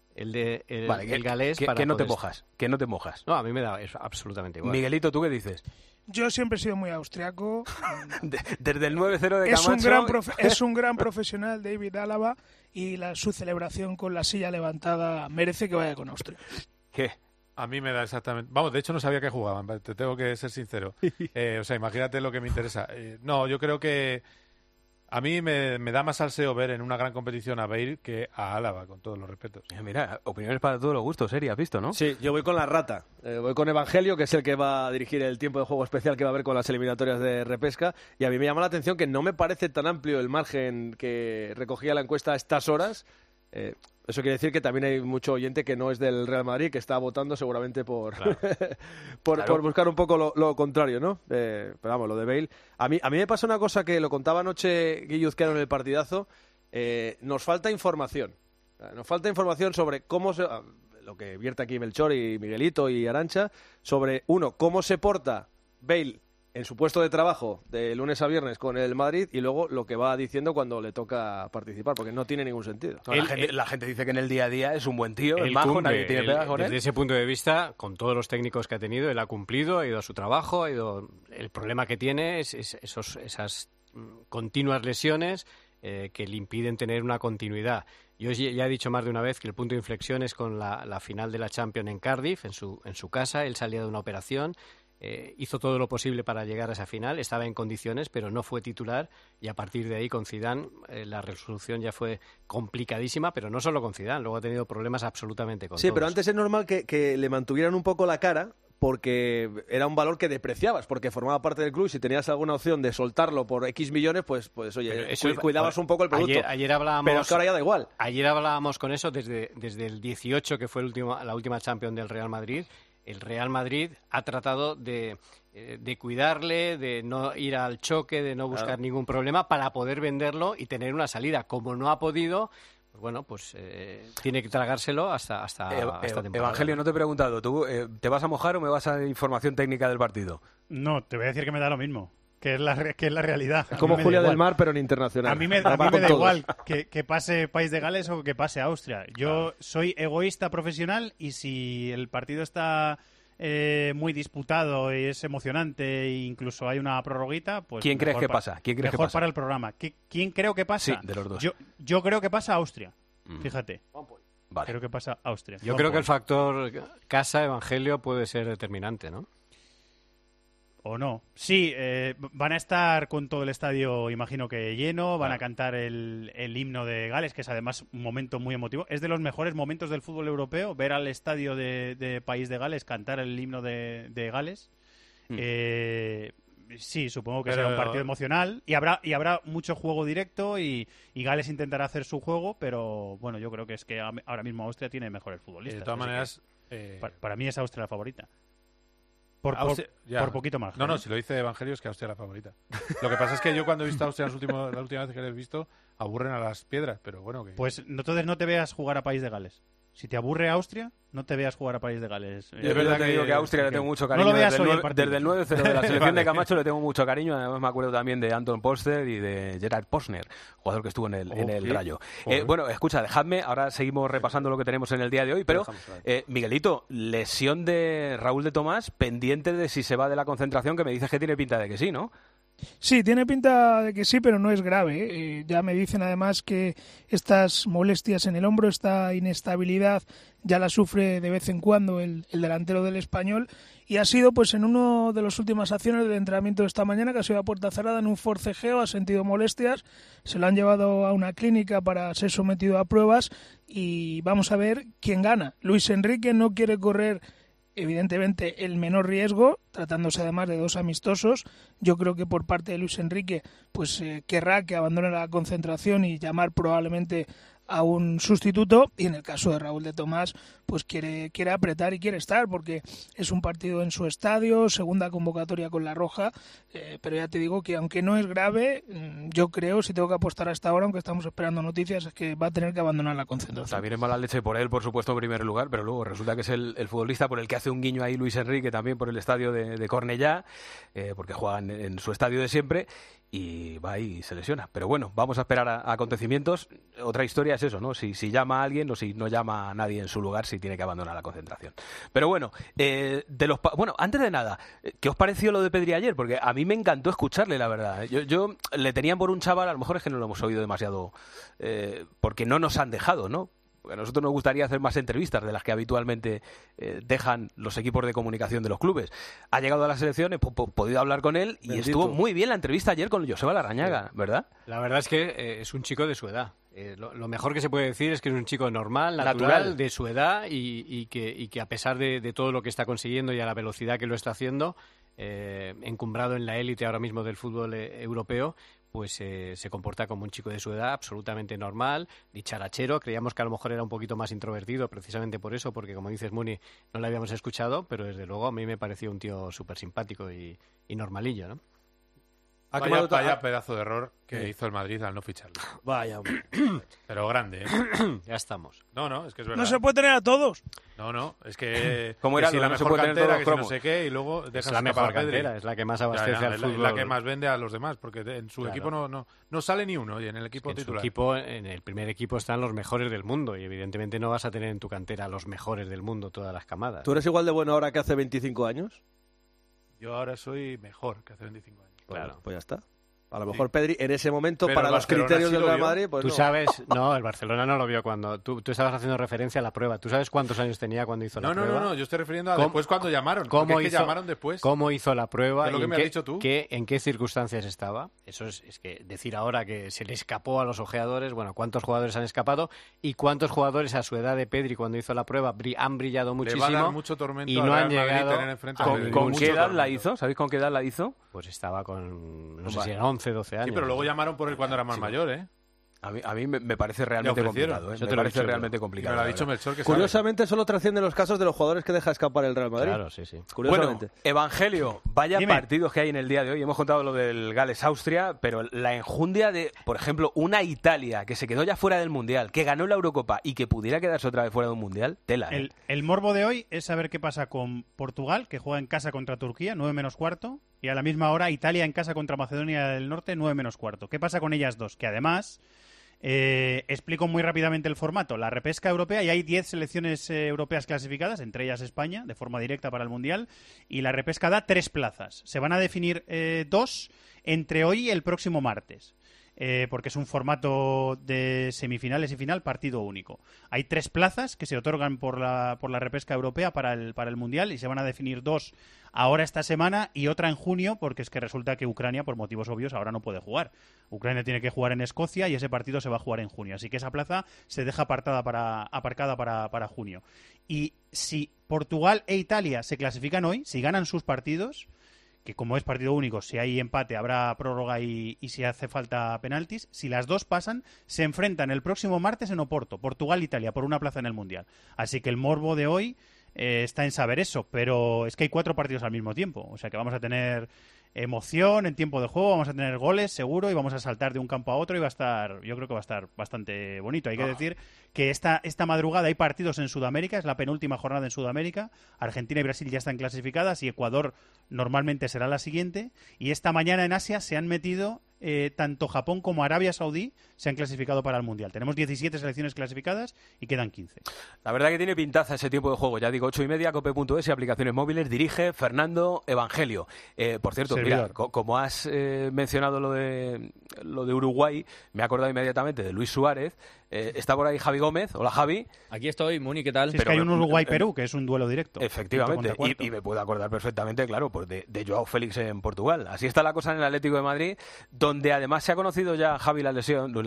el galés. Que no te mojas, que no te mojas. No, a mí me da absolutamente igual. Miguelito, ¿tú qué dices? Yo siempre he sido muy austriaco. Desde el 9-0 de Camacho... Es un gran profesional, David Álava, y su celebración con la silla levantada merece que vaya con Austria. ¿Qué? A mí me da exactamente... Vamos, de hecho no sabía que jugaban, te tengo que ser sincero. O sea, imagínate lo que me interesa. No, yo creo que a mí me da más salseo ver en una gran competición a Bale que a Álava, con todos los respetos. Mira, opiniones para todos los gustos, Eri, has visto, ¿no? Sí, yo voy con la rata. Voy con Evangelio, que es el que va a dirigir el tiempo de juego especial que va a haber con las eliminatorias de repesca. Y a mí me llama la atención que no me parece tan amplio el margen que recogía la encuesta a estas horas. Eso quiere decir que también hay mucho oyente que no es del Real Madrid, que está votando seguramente por por buscar un poco lo contrario, ¿no? Pero vamos, lo de Bale. A mí me pasa una cosa que lo contaba anoche Guilluzquero en el partidazo. Nos falta información. Nos falta información sobre cómo lo que vierte aquí Melchor y Miguelito y Arantxa, sobre, uno, cómo se porta Bale en su puesto de trabajo de lunes a viernes con el Madrid, y luego lo que va diciendo cuando le toca participar, porque no tiene ningún sentido. No, la gente dice que en el día a día es un buen tío, es majo, nadie tiene pegas con él. Desde ese punto de vista, con todos los técnicos que ha tenido, él ha cumplido, ha ido a su trabajo, el problema que tiene es esas continuas lesiones que le impiden tener una continuidad. Yo ya he dicho más de una vez que el punto de inflexión es con la final de la Champions en Cardiff, en su casa. Él salía de una operación. hizo todo lo posible para llegar a esa final, estaba en condiciones, pero no fue titular, y a partir de ahí con Zidane la resolución ya fue complicadísima, pero no solo con Zidane, luego ha tenido problemas absolutamente con todos. Pero antes es normal que le mantuvieran un poco la cara, porque era un valor que depreciabas, porque formaba parte del club, y si tenías alguna opción de soltarlo por X millones, pues oye, cuidabas un poco el producto. Ayer hablábamos, pero es que ahora ya da igual. Ayer hablábamos con eso desde el 18, que fue la última Champions del Real Madrid. El Real Madrid ha tratado de cuidarle, de no ir al choque, de no buscar ningún problema para poder venderlo y tener una salida. Como no ha podido, pues bueno, pues tiene que tragárselo hasta temporada. Evangelio, no te he preguntado, ¿tú te vas a mojar o me vas a dar información técnica del partido? No, te voy a decir que me da lo mismo. Que es la realidad. Es como Julia del Mar, pero en internacional. A mí me da igual que pase País de Gales o que pase Austria. Yo soy egoísta profesional, y si el partido está muy disputado y es emocionante e incluso hay una prorroguita, pues ¿quién crees que pasa? Mejor para el programa. ¿Quién creo que pasa? Sí, de los dos. Yo creo que pasa Austria. Fíjate. Vale. Creo que pasa Austria. Yo creo que el factor casa, Evangelio, puede ser determinante, ¿no? ¿O no? Sí, van a estar con todo el estadio, imagino que lleno, van a cantar el himno de Gales, que es además un momento muy emotivo. Es de los mejores momentos del fútbol europeo, ver al estadio de País de Gales cantar el himno de Gales. Sí, supongo que será un partido emocional y habrá mucho juego directo y Gales intentará hacer su juego, pero bueno, yo creo que es que ahora mismo Austria tiene mejores futbolistas. De todas maneras... Para mí es Austria la favorita. Por poquito más. No, si lo dice Evangelio es que Austria es la favorita. Lo que pasa es que yo cuando he visto a Austria la última vez que lo he visto, aburren a las piedras, pero bueno. Pues entonces no te veas jugar a País de Gales. Si te aburre Austria, no te veas jugar a País de Gales. Es verdad que digo que a Austria le tengo mucho cariño. No lo veas desde el 9-0 de la selección de Camacho le tengo mucho cariño. Además me acuerdo también de Anton Poster y de Gerard Posner, jugador que estuvo en el Rayo. Bueno, escucha, dejadme, ahora seguimos repasando lo que tenemos en el día de hoy, pero Miguelito, lesión de Raúl de Tomás, pendiente de si se va de la concentración, que me dices que tiene pinta de que sí, ¿no? Sí, tiene pinta de que sí, pero no es grave. Ya me dicen además que estas molestias en el hombro, esta inestabilidad, ya la sufre de vez en cuando el delantero del Español, y ha sido pues en uno de las últimas acciones del entrenamiento de esta mañana, que ha sido a puerta cerrada en un forcejeo, ha sentido molestias, se lo han llevado a una clínica para ser sometido a pruebas y vamos a ver quién gana. Luis Enrique no quiere correr evidentemente el menor riesgo, tratándose además de dos amistosos. Yo creo que por parte de Luis Enrique pues querrá que abandone la concentración y llamar probablemente a un sustituto, y en el caso de Raúl de Tomás pues quiere apretar y quiere estar, porque es un partido en su estadio, segunda convocatoria con la Roja, pero ya te digo que aunque no es grave, yo creo, si tengo que apostar hasta ahora, aunque estamos esperando noticias, es que va a tener que abandonar la concentración. También es mala leche por él, por supuesto, en primer lugar, pero luego resulta que es el futbolista por el que hace un guiño ahí Luis Enrique, también por el estadio de Cornellá, porque juega en su estadio de siempre, y va y se lesiona. Pero bueno, vamos a esperar a acontecimientos. Otra historia es eso, ¿no? Si llama a alguien o si no llama a nadie en su lugar, si tiene que abandonar la concentración. Pero bueno, bueno, antes de nada, ¿qué os pareció lo de Pedri ayer? Porque a mí me encantó escucharle, la verdad. Yo le tenían por un chaval, a lo mejor es que no lo hemos oído demasiado, porque no nos han dejado, ¿no? Porque a nosotros nos gustaría hacer más entrevistas de las que habitualmente dejan los equipos de comunicación de los clubes. Ha llegado a la selección, he podido hablar con él y estuvo muy bien la entrevista ayer con Joseba Larrañaga, ¿verdad? La verdad es que es un chico de su edad. Lo mejor que se puede decir es que es un chico normal, natural. De su edad y que a pesar de todo lo que está consiguiendo y a la velocidad que lo está haciendo, encumbrado en la élite ahora mismo del fútbol europeo, pues se comporta como un chico de su edad, absolutamente normal, dicharachero. Creíamos que a lo mejor era un poquito más introvertido, precisamente por eso, porque como dices, Muni, no lo habíamos escuchado, pero desde luego a mí me pareció un tío súper simpático y normalillo, ¿no? Vaya pedazo de error que hizo el Madrid al no ficharlo. Vaya. Pero grande, ¿eh? Ya estamos. No, es que es verdad. No se puede tener a todos. No, es que... Como era, si la mejor cantera, que si no sé qué, y luego dejas la mejor cantera, es la que más abastece al fútbol. Es la que más vende a los demás, porque en su equipo no sale ni uno, y en el equipo titular. En el primer equipo están los mejores del mundo, y evidentemente no vas a tener en tu cantera a los mejores del mundo todas las camadas. ¿Tú eres igual de bueno ahora que hace 25 años? Yo ahora soy mejor que hace 25 años. Claro. Pues ya está. A lo mejor Pedri en ese momento, Pero para los criterios del Real Madrid, pues tú sabes, no, el Barcelona no lo vio cuando tú estabas haciendo referencia a la prueba. ¿Tú sabes cuántos años tenía cuando hizo la prueba? No, yo estoy refiriendo a después cuando llamaron. ¿Cómo hizo, llamaron después? ¿Cómo hizo la prueba? Es lo que me has dicho tú. ¿En qué circunstancias estaba? Eso es que decir ahora que se le escapó a los ojeadores, bueno, ¿cuántos jugadores han escapado? ¿Y cuántos jugadores a su edad de Pedri cuando hizo la prueba han brillado muchísimo? Le va a dar mucho tormento y no han llegado tener enfrente ¿Con qué edad la hizo? ¿Sabéis con qué edad la hizo? Pues estaba con, no sé si eran 11, 12 años. Sí, pero luego llamaron por él cuando era más mayor, ¿eh? A mí me parece realmente complicado. Me parece realmente complicado. Me lo ha dicho Melchor, que curiosamente solo trascienden los casos de los jugadores que deja escapar el Real Madrid. Claro, sí. Curiosamente. Bueno, Evangelio, vaya partidos que hay en el día de hoy. Hemos contado lo del Gales-Austria, pero la enjundia de, por ejemplo, una Italia que se quedó ya fuera del Mundial, que ganó la Eurocopa y que pudiera quedarse otra vez fuera de un Mundial, tela. El morbo de hoy es saber qué pasa con Portugal, que juega en casa contra Turquía, 9 menos cuarto, y a la misma hora Italia en casa contra Macedonia del Norte, 9 menos cuarto. ¿Qué pasa con ellas dos? Que además... explico muy rápidamente el formato. La repesca europea, y hay 10 selecciones europeas clasificadas, entre ellas España, de forma directa para el Mundial, y la repesca da 3 plazas. Se van a definir 2 entre hoy y el próximo martes. Porque es un formato de semifinales y final, partido único. Hay 3 plazas que se otorgan por la repesca europea para el Mundial, y se van a definir 2 ahora esta semana y otra en junio, porque es que resulta que Ucrania, por motivos obvios, ahora no puede jugar. Ucrania tiene que jugar en Escocia y ese partido se va a jugar en junio. Así que esa plaza se deja aparcada para junio. Y si Portugal e Italia se clasifican hoy, si ganan sus partidos, que como es partido único, si hay empate habrá prórroga y si hace falta penaltis, si las dos pasan, se enfrentan el próximo martes en Oporto, Portugal-Italia, por una plaza en el Mundial. Así que el morbo de hoy está en saber eso, pero es que hay 4 partidos al mismo tiempo, o sea que vamos a tener emoción en tiempo de juego, vamos a tener goles seguro y vamos a saltar de un campo a otro y yo creo que va a estar bastante bonito. Hay que decir que esta madrugada hay partidos en Sudamérica, es la penúltima jornada en Sudamérica, Argentina y Brasil ya están clasificadas y Ecuador normalmente será la siguiente, y esta mañana en Asia se han metido tanto Japón como Arabia Saudí, se han clasificado para el Mundial. Tenemos 17 selecciones clasificadas y quedan 15. La verdad que tiene pintaza ese tiempo de juego. Ya digo, 8:30, cope.es y aplicaciones móviles. Dirige Fernando Evangelio. Por cierto, mira, como has mencionado lo de Uruguay, me he acordado inmediatamente de Luis Suárez. Está por ahí Javi Gómez. Hola, Javi. Aquí estoy, Muni, ¿qué tal? Sí, es que hay un Uruguay-Perú, que es un duelo directo. Efectivamente, y me puedo acordar perfectamente, claro, pues de Joao Félix en Portugal. Así está la cosa en el Atlético de Madrid, donde además se ha conocido ya, Javi, la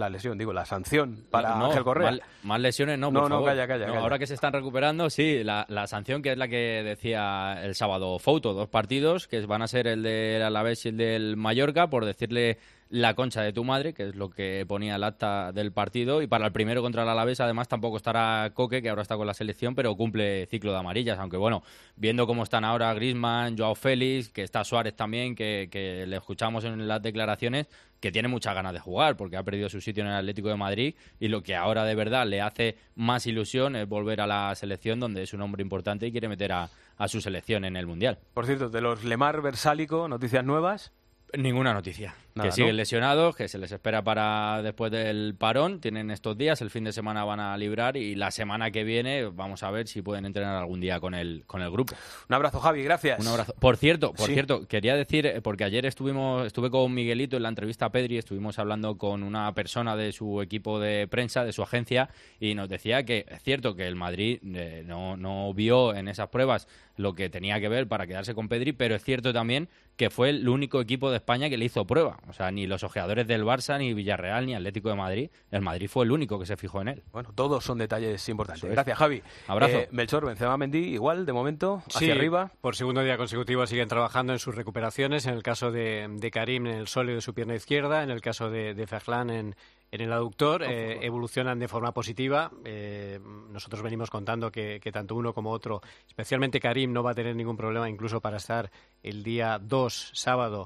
sanción para Ángel Correa. Más lesiones no, por favor. Calla. Ahora que se están recuperando, sí, la sanción, que es la que decía el sábado Fouto, 2 partidos, que van a ser el del Alavés y el del Mallorca, por decirle la concha de tu madre, que es lo que ponía el acta del partido, y para el primero contra el Alavés además tampoco estará Coque, que ahora está con la selección, pero cumple ciclo de amarillas, aunque bueno, viendo cómo están ahora Griezmann, Joao Félix, que está Suárez también, que le escuchamos en las declaraciones, que tiene muchas ganas de jugar, porque ha perdido su sitio en el Atlético de Madrid, y lo que ahora de verdad le hace más ilusión es volver a la selección, donde es un hombre importante y quiere meter a su selección en el Mundial. Por cierto, de los Lemar Versálico, noticias nuevas. Ninguna noticia. Nada, que siguen ¿no? lesionados, que se les espera para después del parón. Tienen estos días, el fin de semana van a librar y la semana que viene vamos a ver si pueden entrenar algún día con el grupo. Un abrazo, Javi, gracias. Un abrazo. Por cierto, quería decir, porque ayer estuve con Miguelito en la entrevista a Pedri, estuvimos hablando con una persona de su equipo de prensa, de su agencia, y nos decía que es cierto que el Madrid no vio en esas pruebas lo que tenía que ver para quedarse con Pedri, pero es cierto también que fue el único equipo de España que le hizo prueba. O sea, ni los ojeadores del Barça, ni Villarreal, ni Atlético de Madrid. El Madrid fue el único que se fijó en él. Bueno, todos son detalles importantes. Gracias, Javi. Abrazo. Melchor, Benzema, Mendy, igual, de momento, hacia arriba. Por segundo día consecutivo siguen trabajando en sus recuperaciones. En el caso de Karim, en el sóleo de su pierna izquierda. En el caso de Ferland, en el aductor, evolucionan de forma positiva. Nosotros venimos contando que tanto uno como otro, especialmente Karim, no va a tener ningún problema incluso para estar el día 2, sábado,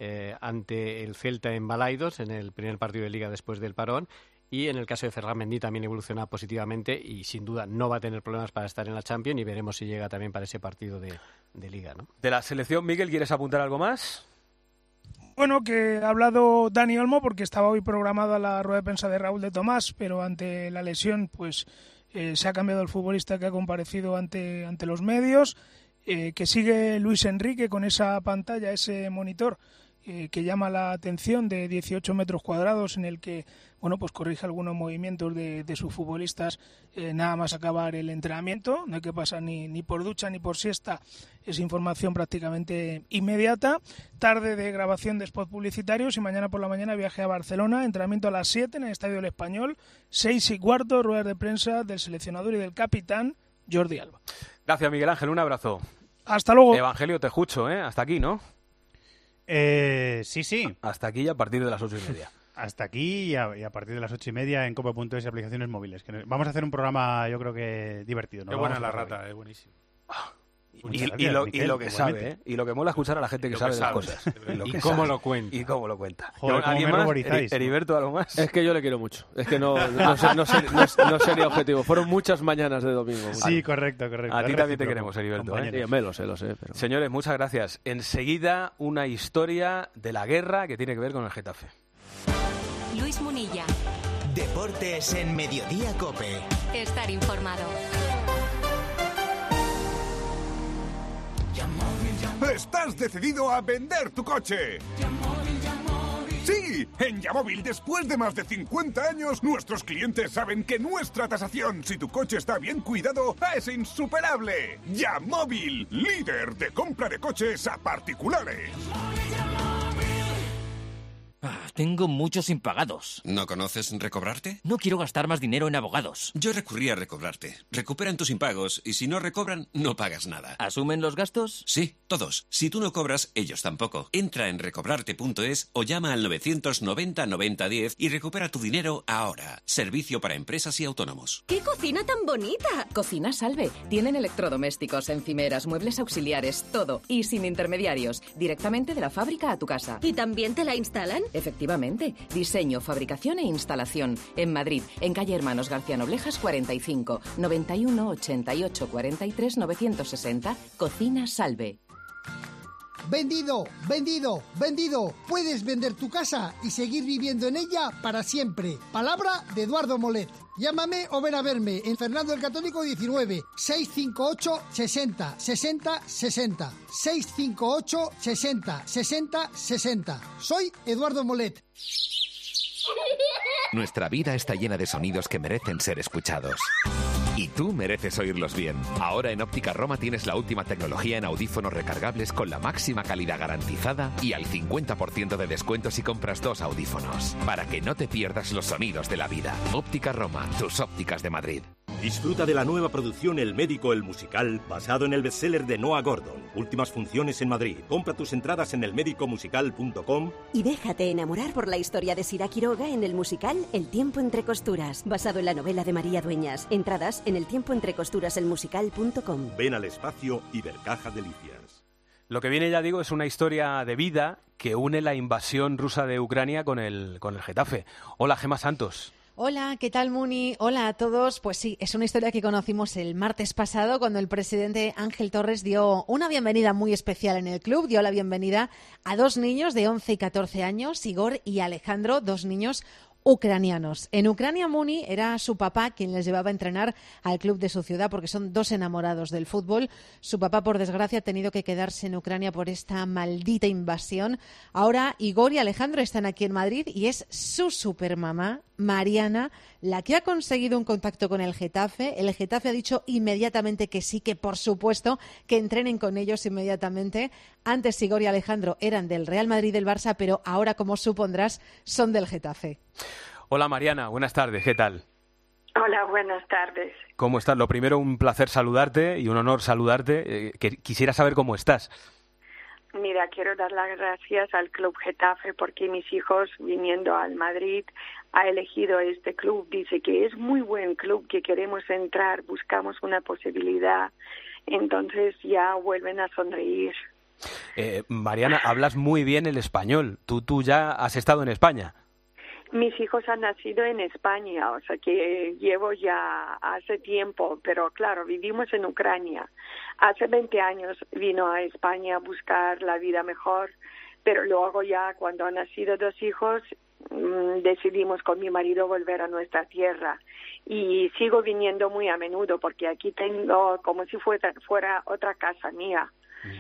ante el Celta en Balaidos, en el primer partido de Liga después del parón. Y en el caso de Ferland Mendy también evoluciona positivamente y sin duda no va a tener problemas para estar en la Champions, y veremos si llega también para ese partido de Liga, ¿no? De la selección, Miguel, ¿quieres apuntar algo más? Bueno, que ha hablado Dani Olmo porque estaba hoy programada la rueda de prensa de Raúl de Tomás, pero ante la lesión pues se ha cambiado el futbolista que ha comparecido ante los medios, que sigue Luis Enrique con esa pantalla, ese monitor, que llama la atención, de 18 metros cuadrados, en el que pues corrige algunos movimientos de sus futbolistas nada más acabar el entrenamiento. No hay que pasar ni por ducha ni por siesta, es información prácticamente inmediata. Tarde de grabación de spots publicitarios y mañana por la mañana viaje a Barcelona, entrenamiento a las 7 en el Estadio del Español, 6:15 ruedas de prensa del seleccionador y del capitán Jordi Alba. Gracias, Miguel Ángel, un abrazo. Hasta luego. Evangelio, te escucho, hasta aquí, ¿no? Sí. Hasta aquí y a partir de las 8:30. Hasta aquí y a partir de las 8:30 en cope.es y aplicaciones móviles. Vamos a hacer un programa, yo creo que divertido. Qué buena la rata, buenísimo. Y lo que sabe, y lo que mola escuchar a la gente que sabe de las cosas. Y cómo lo cuenta. Y cómo lo cuenta. Joder, ¿Alguien más? Heriberto, ¿algo más? Es que yo le quiero mucho. Es que no sería objetivo. Fueron muchas mañanas de domingo. Sí, correcto. A ti también te queremos, Heriberto. Lo sé. Pero... Señores, muchas gracias. Enseguida, una historia de la guerra que tiene que ver con el Getafe. Luis Munilla. Deportes en Mediodía COPE. Estar informado. ¿Estás decidido a vender tu coche? Sí, en Yamóvil, después de más de 50 años, nuestros clientes saben que nuestra tasación, si tu coche está bien cuidado, es insuperable. Yamóvil, líder de compra de coches a particulares. Tengo muchos impagados. ¿No conoces Recobrarte? No quiero gastar más dinero en abogados. Yo recurrí a Recobrarte. Recuperan tus impagos y si no recobran, no pagas nada. ¿Asumen los gastos? Sí, todos. Si tú no cobras, ellos tampoco. Entra en recobrarte.es o llama al 990 90 10 y recupera tu dinero ahora. Servicio para empresas y autónomos. ¡Qué cocina tan bonita! Cocina Salve. Tienen electrodomésticos, encimeras, muebles auxiliares, todo. Y sin intermediarios. Directamente de la fábrica a tu casa. ¿Y también te la instalan? Efectivamente. Diseño, fabricación e instalación. En Madrid, en calle Hermanos García Noblejas 45, 91 88 43 960. Cocina Salve. Vendido, vendido, vendido. Puedes vender tu casa y seguir viviendo en ella para siempre. Palabra de Eduardo Molet. Llámame o ven a verme en Fernando el Católico 19 658 60 60 60 658 60 60 60. Soy Eduardo Molet. Nuestra vida está llena de sonidos que merecen ser escuchados. Y tú mereces oírlos bien. Ahora en Óptica Roma tienes la última tecnología en audífonos recargables con la máxima calidad garantizada y al 50% de descuento si compras 2 audífonos. Para que no te pierdas los sonidos de la vida. Óptica Roma, tus ópticas de Madrid. Disfruta de la nueva producción El Médico, el musical, basado en el bestseller de Noah Gordon. Últimas funciones en Madrid. Compra tus entradas en elmedicomusical.com. Y déjate enamorar por la historia de Sira Quiroga en el musical El tiempo entre costuras, basado en la novela de María Dueñas. Entradas en eltiempoentrecosturas.elmusical.com. Ven al espacio Ibercaja Delicias. Lo que viene, ya digo, es una historia de vida que une la invasión rusa de Ucrania con el Getafe. Hola, Gemma Santos. Hola, ¿qué tal, Muni? Hola a todos. Pues sí, es una historia que conocimos el martes pasado cuando el presidente Ángel Torres dio una bienvenida muy especial en el club. Dio la bienvenida a 2 niños de 11 y 14 años, Igor y Alejandro, 2 niños ucranianos. En Ucrania, Muni, era su papá quien les llevaba a entrenar al club de su ciudad porque son 2 enamorados del fútbol. Su papá, por desgracia, ha tenido que quedarse en Ucrania por esta maldita invasión. Ahora Igor y Alejandro están aquí en Madrid y es su supermamá, Mariana, la que ha conseguido un contacto con el Getafe. El Getafe ha dicho inmediatamente que sí, que por supuesto que entrenen con ellos inmediatamente. Antes Igor y Alejandro eran del Real Madrid y del Barça, pero ahora, como supondrás, son del Getafe. Hola, Mariana, buenas tardes, ¿qué tal? Hola, buenas tardes. ¿Cómo estás? Lo primero, un placer saludarte y un honor saludarte. Quisiera saber cómo estás. Mira, quiero dar las gracias al Club Getafe porque mis hijos, viniendo al Madrid, ha elegido este club. Dice que es muy buen club, que queremos entrar, buscamos una posibilidad. Entonces ya vuelven a sonreír. Mariana, hablas muy bien el español. Tú ya has estado en España. Mis hijos han nacido en España, o sea que llevo ya hace tiempo, pero claro, vivimos en Ucrania. Hace 20 años vino a España a buscar la vida mejor, pero luego ya cuando han nacido 2 hijos decidimos con mi marido volver a nuestra tierra. Y sigo viniendo muy a menudo porque aquí tengo como si fuera otra casa mía.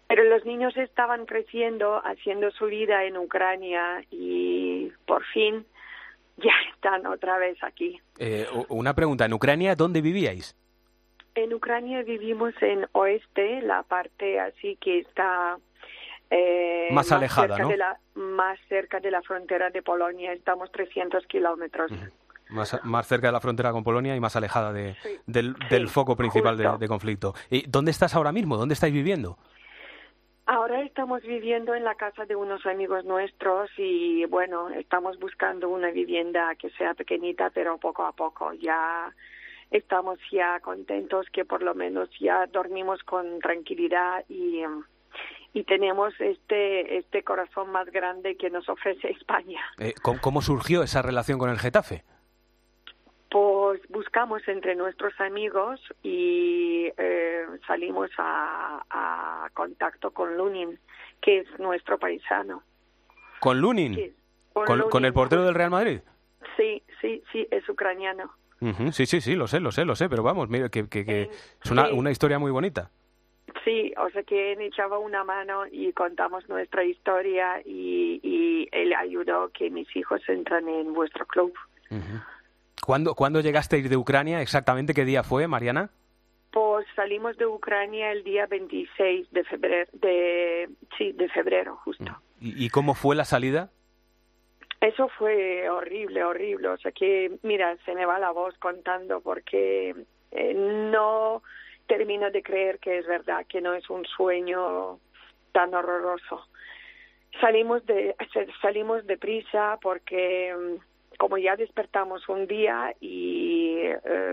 Pero los niños estaban creciendo, haciendo su vida en Ucrania y por fin ya están otra vez aquí. Una pregunta, ¿en Ucrania dónde vivíais? En Ucrania vivimos en oeste, la parte así que está más alejada, cerca ¿no? más cerca de la frontera de Polonia. Estamos 300 kilómetros. Más cerca de la frontera con Polonia y más alejada del foco principal de conflicto. ¿Y dónde estás ahora mismo? ¿Dónde estáis viviendo? Ahora estamos viviendo en la casa de unos amigos nuestros y, bueno, estamos buscando una vivienda que sea pequeñita, pero poco a poco. Ya estamos ya contentos que por lo menos ya dormimos con tranquilidad y tenemos este corazón más grande que nos ofrece España. ¿Cómo surgió esa relación con el Getafe? Pues buscamos entre nuestros amigos y salimos a contacto con Lunin, que es nuestro paisano. ¿Con Lunin? Sí, ¿Con el portero del Real Madrid? Sí, es ucraniano. Sí, lo sé, pero vamos, mira, que es una historia muy bonita. Sí, o sea que él echaba una mano y contamos nuestra historia y él ayudó que mis hijos entran en vuestro club. ¿Cuándo llegasteis de Ucrania? ¿Exactamente qué día fue, Mariana? Pues salimos de Ucrania el día 26 de febrero, justo. ¿Y cómo fue la salida? Eso fue horrible. O sea que, mira, se me va la voz contando porque no termino de creer que es verdad, que no es un sueño tan horroroso. Salimos deprisa porque como ya despertamos un día y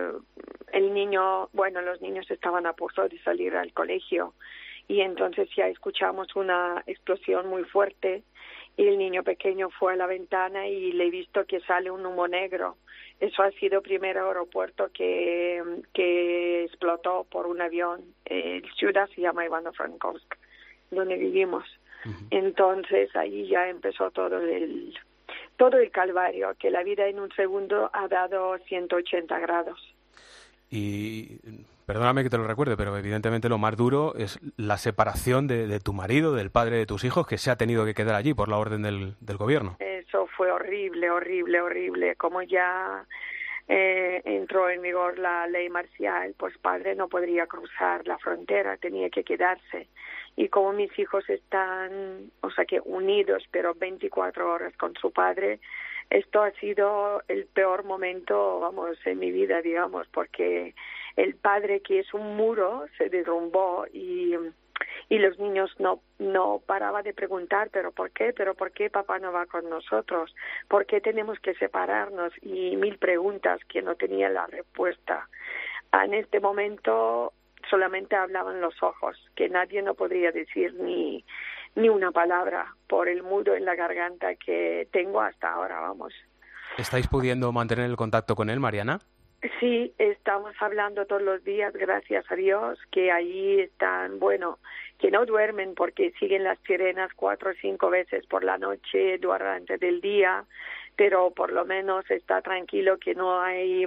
los niños estaban a punto de salir al colegio y entonces ya escuchamos una explosión muy fuerte y el niño pequeño fue a la ventana y le he visto que sale un humo negro. Eso ha sido el primer aeropuerto que explotó por un avión. La ciudad se llama Ivano-Frankovsk, donde vivimos. Entonces ahí ya empezó todo el calvario, que la vida en un segundo ha dado 180 grados. Y perdóname que te lo recuerde, pero evidentemente lo más duro es la separación de tu marido, del padre de tus hijos, que se ha tenido que quedar allí por la orden del gobierno. Eso fue horrible. Como ya entró en vigor la ley marcial, pues padre no podría cruzar la frontera, tenía que quedarse. Y como mis hijos están, unidos, pero 24 horas con su padre, esto ha sido el peor momento, en mi vida, porque el padre, que es un muro, se derrumbó y los niños no paraba de preguntar, ¿pero por qué? ¿Pero por qué papá no va con nosotros? ¿Por qué tenemos que separarnos? Y 1000 preguntas que no tenía la respuesta. En este momento solamente hablaban los ojos, que nadie no podría decir ni una palabra por el nudo en la garganta que tengo hasta ahora, ¿Estáis pudiendo mantener el contacto con él, Mariana? Sí, estamos hablando todos los días, gracias a Dios, que ahí están, que no duermen porque siguen las sirenas 4 o 5 veces por la noche durante el día, pero por lo menos está tranquilo que no hay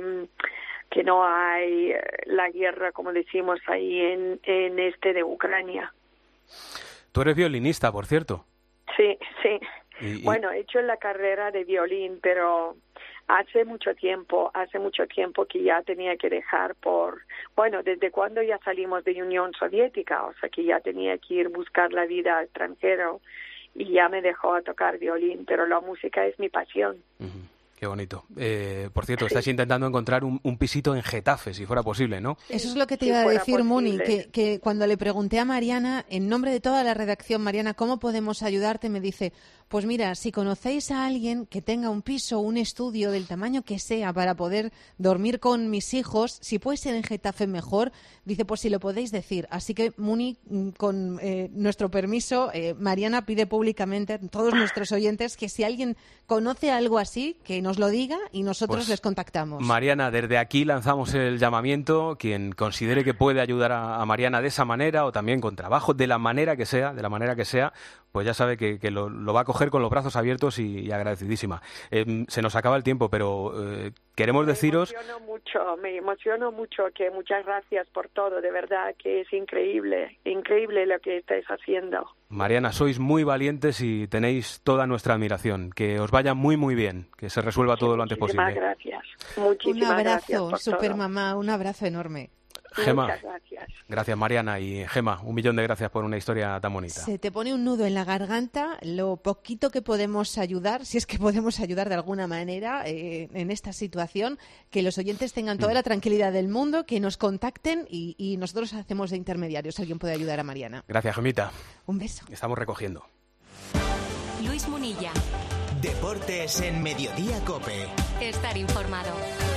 la guerra, como decimos ahí en este de Ucrania. Tú eres violinista, por cierto. Sí. He hecho la carrera de violín, pero hace mucho tiempo que ya tenía que dejar desde cuando ya salimos de Unión Soviética, que ya tenía que ir a buscar la vida al extranjero y ya me dejó a tocar violín, pero la música es mi pasión. Qué bonito. Por cierto, estáis intentando encontrar un pisito en Getafe, si fuera posible, ¿no? Eso es lo que te iba a decir, Muni, que cuando le pregunté a Mariana, en nombre de toda la redacción, Mariana, ¿cómo podemos ayudarte? Me dice, pues mira, si conocéis a alguien que tenga un piso, un estudio del tamaño que sea para poder dormir con mis hijos, si puede ser en Getafe mejor, dice, pues si lo podéis decir. Así que, Muni, con nuestro permiso, Mariana pide públicamente a todos nuestros oyentes que si alguien conoce algo así, que nos lo diga y nosotros les contactamos. Mariana, desde aquí lanzamos el llamamiento. Quien considere que puede ayudar a Mariana de esa manera o también con trabajo, de la manera que sea, pues ya sabe que lo va a coger con los brazos abiertos y agradecidísima. Se nos acaba el tiempo, pero queremos deciros... Me emociono mucho, que muchas gracias por todo, de verdad que es increíble lo que estáis haciendo. Mariana, sois muy valientes y tenéis toda nuestra admiración. Que os vaya muy, muy bien, que se resuelva todo lo antes posible. Muchísimas gracias. Muchísimas gracias. Un abrazo, supermamá, un abrazo enorme. Gema, muchas gracias. Gracias, Mariana. Y Gema, 1.000.000 de gracias por una historia tan bonita. Se te pone un nudo en la garganta, lo poquito que podemos ayudar, si es que podemos ayudar de alguna manera en esta situación, que los oyentes tengan toda la tranquilidad del mundo, que nos contacten y nosotros hacemos de intermediarios. Alguien puede ayudar a Mariana. Gracias, Gemita. Un beso. Estamos recogiendo. Luis Munilla. Deportes en Mediodía COPE. Estar informado.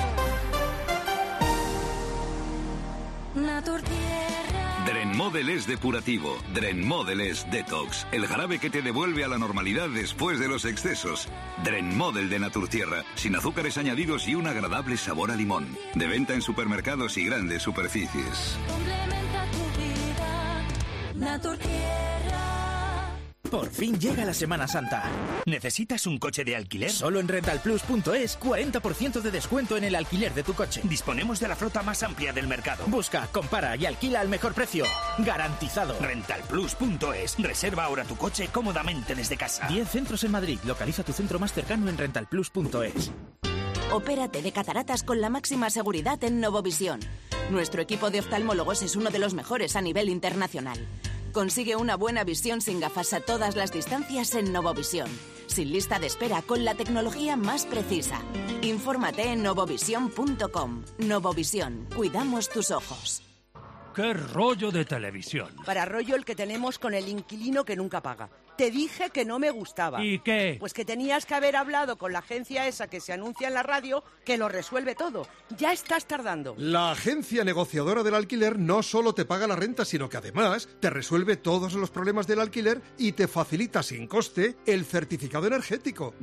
Drenmodel es depurativo, Drenmodel es detox, el jarabe que te devuelve a la normalidad después de los excesos. Drenmodel de Naturtierra, sin azúcares añadidos y un agradable sabor a limón. De venta en supermercados y grandes superficies. Complementa tu vida, Naturtierra. Por fin llega la Semana Santa. ¿Necesitas un coche de alquiler? Solo en rentalplus.es, 40% de descuento en el alquiler de tu coche. Disponemos de la flota más amplia del mercado. Busca, compara y alquila al mejor precio. Garantizado. Rentalplus.es. Reserva ahora tu coche cómodamente desde casa. 10 centros en Madrid. Localiza tu centro más cercano en rentalplus.es. Opérate de cataratas con la máxima seguridad en Novovisión. Nuestro equipo de oftalmólogos es uno de los mejores a nivel internacional. Consigue una buena visión sin gafas a todas las distancias en Novovisión. Sin lista de espera, con la tecnología más precisa. Infórmate en novovisión.com. Novovisión. Cuidamos tus ojos. ¡Qué rollo de televisión! Para rollo el que tenemos con el inquilino que nunca paga. Te dije que no me gustaba. ¿Y qué? Pues que tenías que haber hablado con la agencia esa que se anuncia en la radio, que lo resuelve todo. Ya estás tardando. La agencia negociadora del alquiler no solo te paga la renta, sino que además te resuelve todos los problemas del alquiler y te facilita sin coste el certificado energético.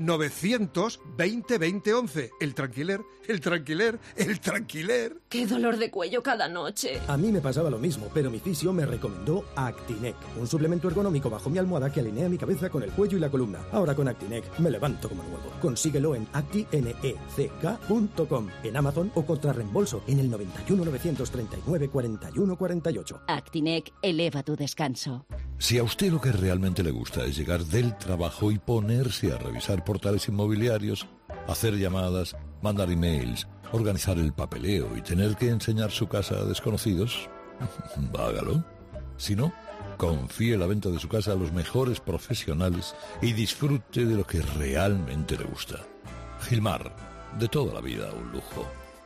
920-2011. El tranquiler, el tranquiler, el tranquiler. ¡Qué dolor de cuello cada noche! A mí me pasaba lo mismo, pero mi fisio me recomendó Actinec, un suplemento ergonómico bajo mi almohada que alinea mi cabeza con el cuello y la columna. Ahora con Actinec me levanto como nuevo. Consíguelo en actineck.com, en Amazon o contra reembolso en el 91 939 41 48. Actinec eleva tu descanso. Si a usted lo que realmente le gusta es llegar del trabajo y ponerse a revisar portales inmobiliarios, hacer llamadas, mandar emails, organizar el papeleo y tener que enseñar su casa a desconocidos, hágalo. Si no, confíe la venta de su casa a los mejores profesionales y disfrute de lo que realmente le gusta. Gilmar, de toda la vida un lujo.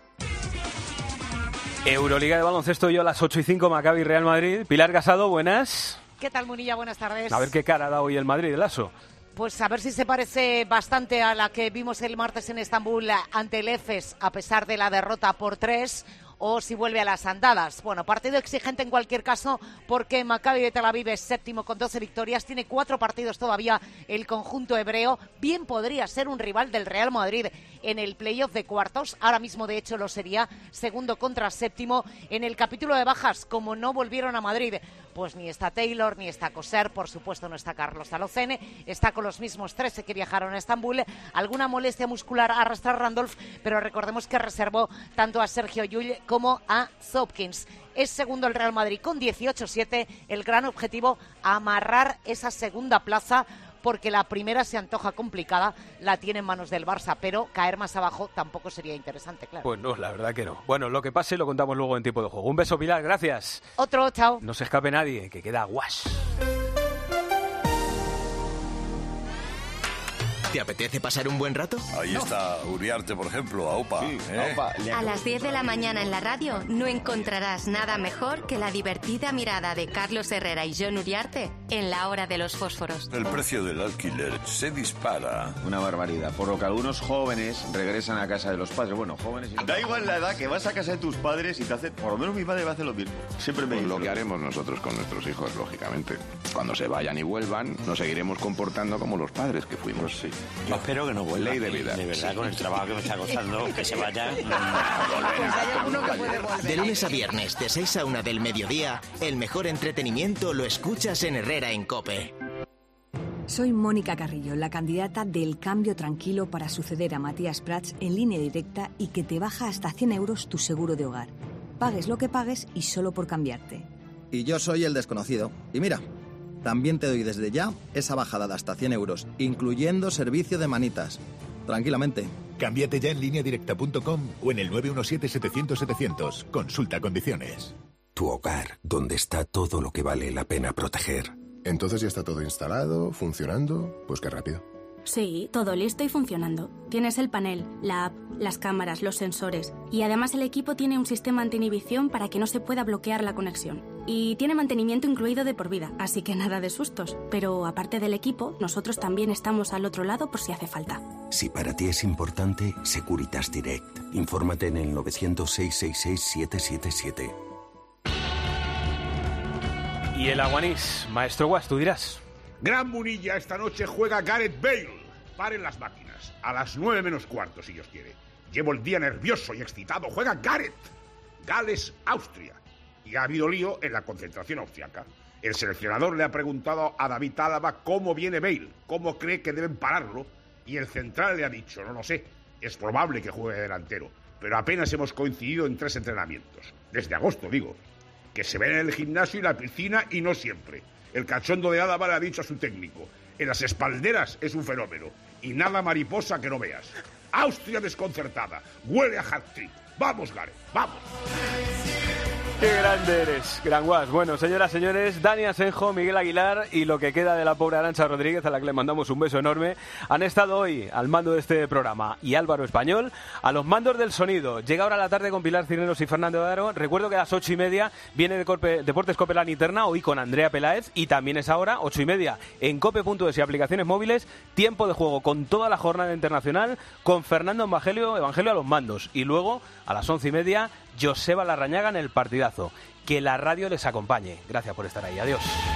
Euroliga de baloncesto, yo a las 8:05, Maccabi Real Madrid. Pilar Casado, buenas. ¿Qué tal, Munilla? Buenas tardes. A ver qué cara da hoy el Madrid, el ASO. Pues a ver si se parece bastante a la que vimos el martes en Estambul ante el Efes, a pesar de la derrota por 3, o si vuelve a las andadas. Bueno, partido exigente en cualquier caso, porque Maccabi de Tel Aviv es séptimo con 12 victorias, tiene 4 partidos todavía el conjunto hebreo, bien podría ser un rival del Real Madrid en el playoff de cuartos, ahora mismo de hecho lo sería, segundo contra séptimo. En el capítulo de bajas, como no volvieron a Madrid, pues ni está Taylor, ni está Coser, por supuesto no está Carlos Alocene, está con los mismos 13 que viajaron a Estambul, alguna molestia muscular arrastra Randolph, pero recordemos que reservó tanto a Sergio Llull como a Hopkins. Es segundo el Real Madrid con 18-7, el gran objetivo, amarrar esa segunda plaza, porque la primera se antoja complicada, la tiene en manos del Barça, pero caer más abajo tampoco sería interesante, claro. Pues no, la verdad que no. Bueno, lo que pase lo contamos luego en tiempo de juego. Un beso, Pilar, gracias. Otro, chao. No se escape nadie, que queda guash. ¿Te apetece pasar un buen rato? Ahí está Uriarte, por ejemplo, AUPA. Sí, A las 10 de la mañana en la radio no encontrarás nada mejor que la divertida mirada de Carlos Herrera y Jon Uriarte en la hora de los fósforos. El precio del alquiler se dispara. Una barbaridad, por lo que algunos jóvenes regresan a casa de los padres. Bueno, jóvenes y... Da igual la edad que vas a casa de tus padres y te hace... Por lo menos mi padre va a hacer lo mismo. Siempre me dice. Lo que haremos nosotros con nuestros hijos, lógicamente. Cuando se vayan y vuelvan, nos seguiremos comportando como los padres que fuimos. Sí. Yo espero que no vuelva. Ley de vida. De verdad, con el trabajo que me está costando, que se vaya. De lunes a viernes, de 6 a 1 del mediodía, el mejor entretenimiento lo escuchas en Herrera en COPE. Soy Mónica Carrillo, la candidata del Cambio Tranquilo para suceder a Matías Prats en línea directa y que te baja hasta 100 euros tu seguro de hogar. Pagues lo que pagues y solo por cambiarte. Y yo soy el desconocido. Y mira, también te doy desde ya esa bajada de hasta 100 euros, incluyendo servicio de manitas. Tranquilamente. Cámbiate ya en lineadirecta.com o en el 917-700-700. Consulta condiciones. Tu hogar, donde está todo lo que vale la pena proteger. Entonces ya está todo instalado, funcionando. Pues qué rápido. Sí, todo listo y funcionando. Tienes el panel, la app, las cámaras, los sensores y además el equipo tiene un sistema anti-inhibición para que no se pueda bloquear la conexión. Y tiene mantenimiento incluido de por vida, así que nada de sustos. Pero aparte del equipo, nosotros también estamos al otro lado por si hace falta. Si para ti es importante, Securitas Direct. Infórmate en el 900-666-777. Y el Aguanís, maestro Guas, tú dirás. Gran Munilla, esta noche juega Gareth Bale. Paren las máquinas. A las 9 menos cuarto, si Dios quiere. Llevo el día nervioso y excitado. Juega Gareth. Gales, Austria. Y ha habido lío en la concentración austriaca. El seleccionador le ha preguntado a David Álava cómo viene Bale, cómo cree que deben pararlo. Y el central le ha dicho, no lo sé, es probable que juegue delantero. Pero apenas hemos coincidido en 3 entrenamientos. Desde agosto, digo. Que se ven en el gimnasio y la piscina y no siempre. El cachondo de Álava le ha dicho a su técnico, en las espalderas es un fenómeno, y nada mariposa que no veas. Austria desconcertada, huele a hat-trick. Vamos, Gareth, vamos. ¡Qué grande eres, Gran Guas! Bueno, señoras, señores, Dani Asenjo, Miguel Aguilar y lo que queda de la pobre Arantxa Rodríguez, a la que le mandamos un beso enorme, han estado hoy al mando de este programa. Y Álvaro Español, a los mandos del sonido. Llega ahora la tarde con Pilar Cisneros y Fernando Daro. Recuerdo que a las 8:30 viene Deportes COPE La Linterna, hoy con Andrea Peláez. Y también es ahora, 8:30, en cope.es y aplicaciones móviles, tiempo de juego con toda la jornada internacional, con Fernando Evangelio a los mandos. Y luego, a las 11:30, Joseba Larrañaga en el partidazo. Que la radio les acompañe. Gracias por estar ahí. Adiós.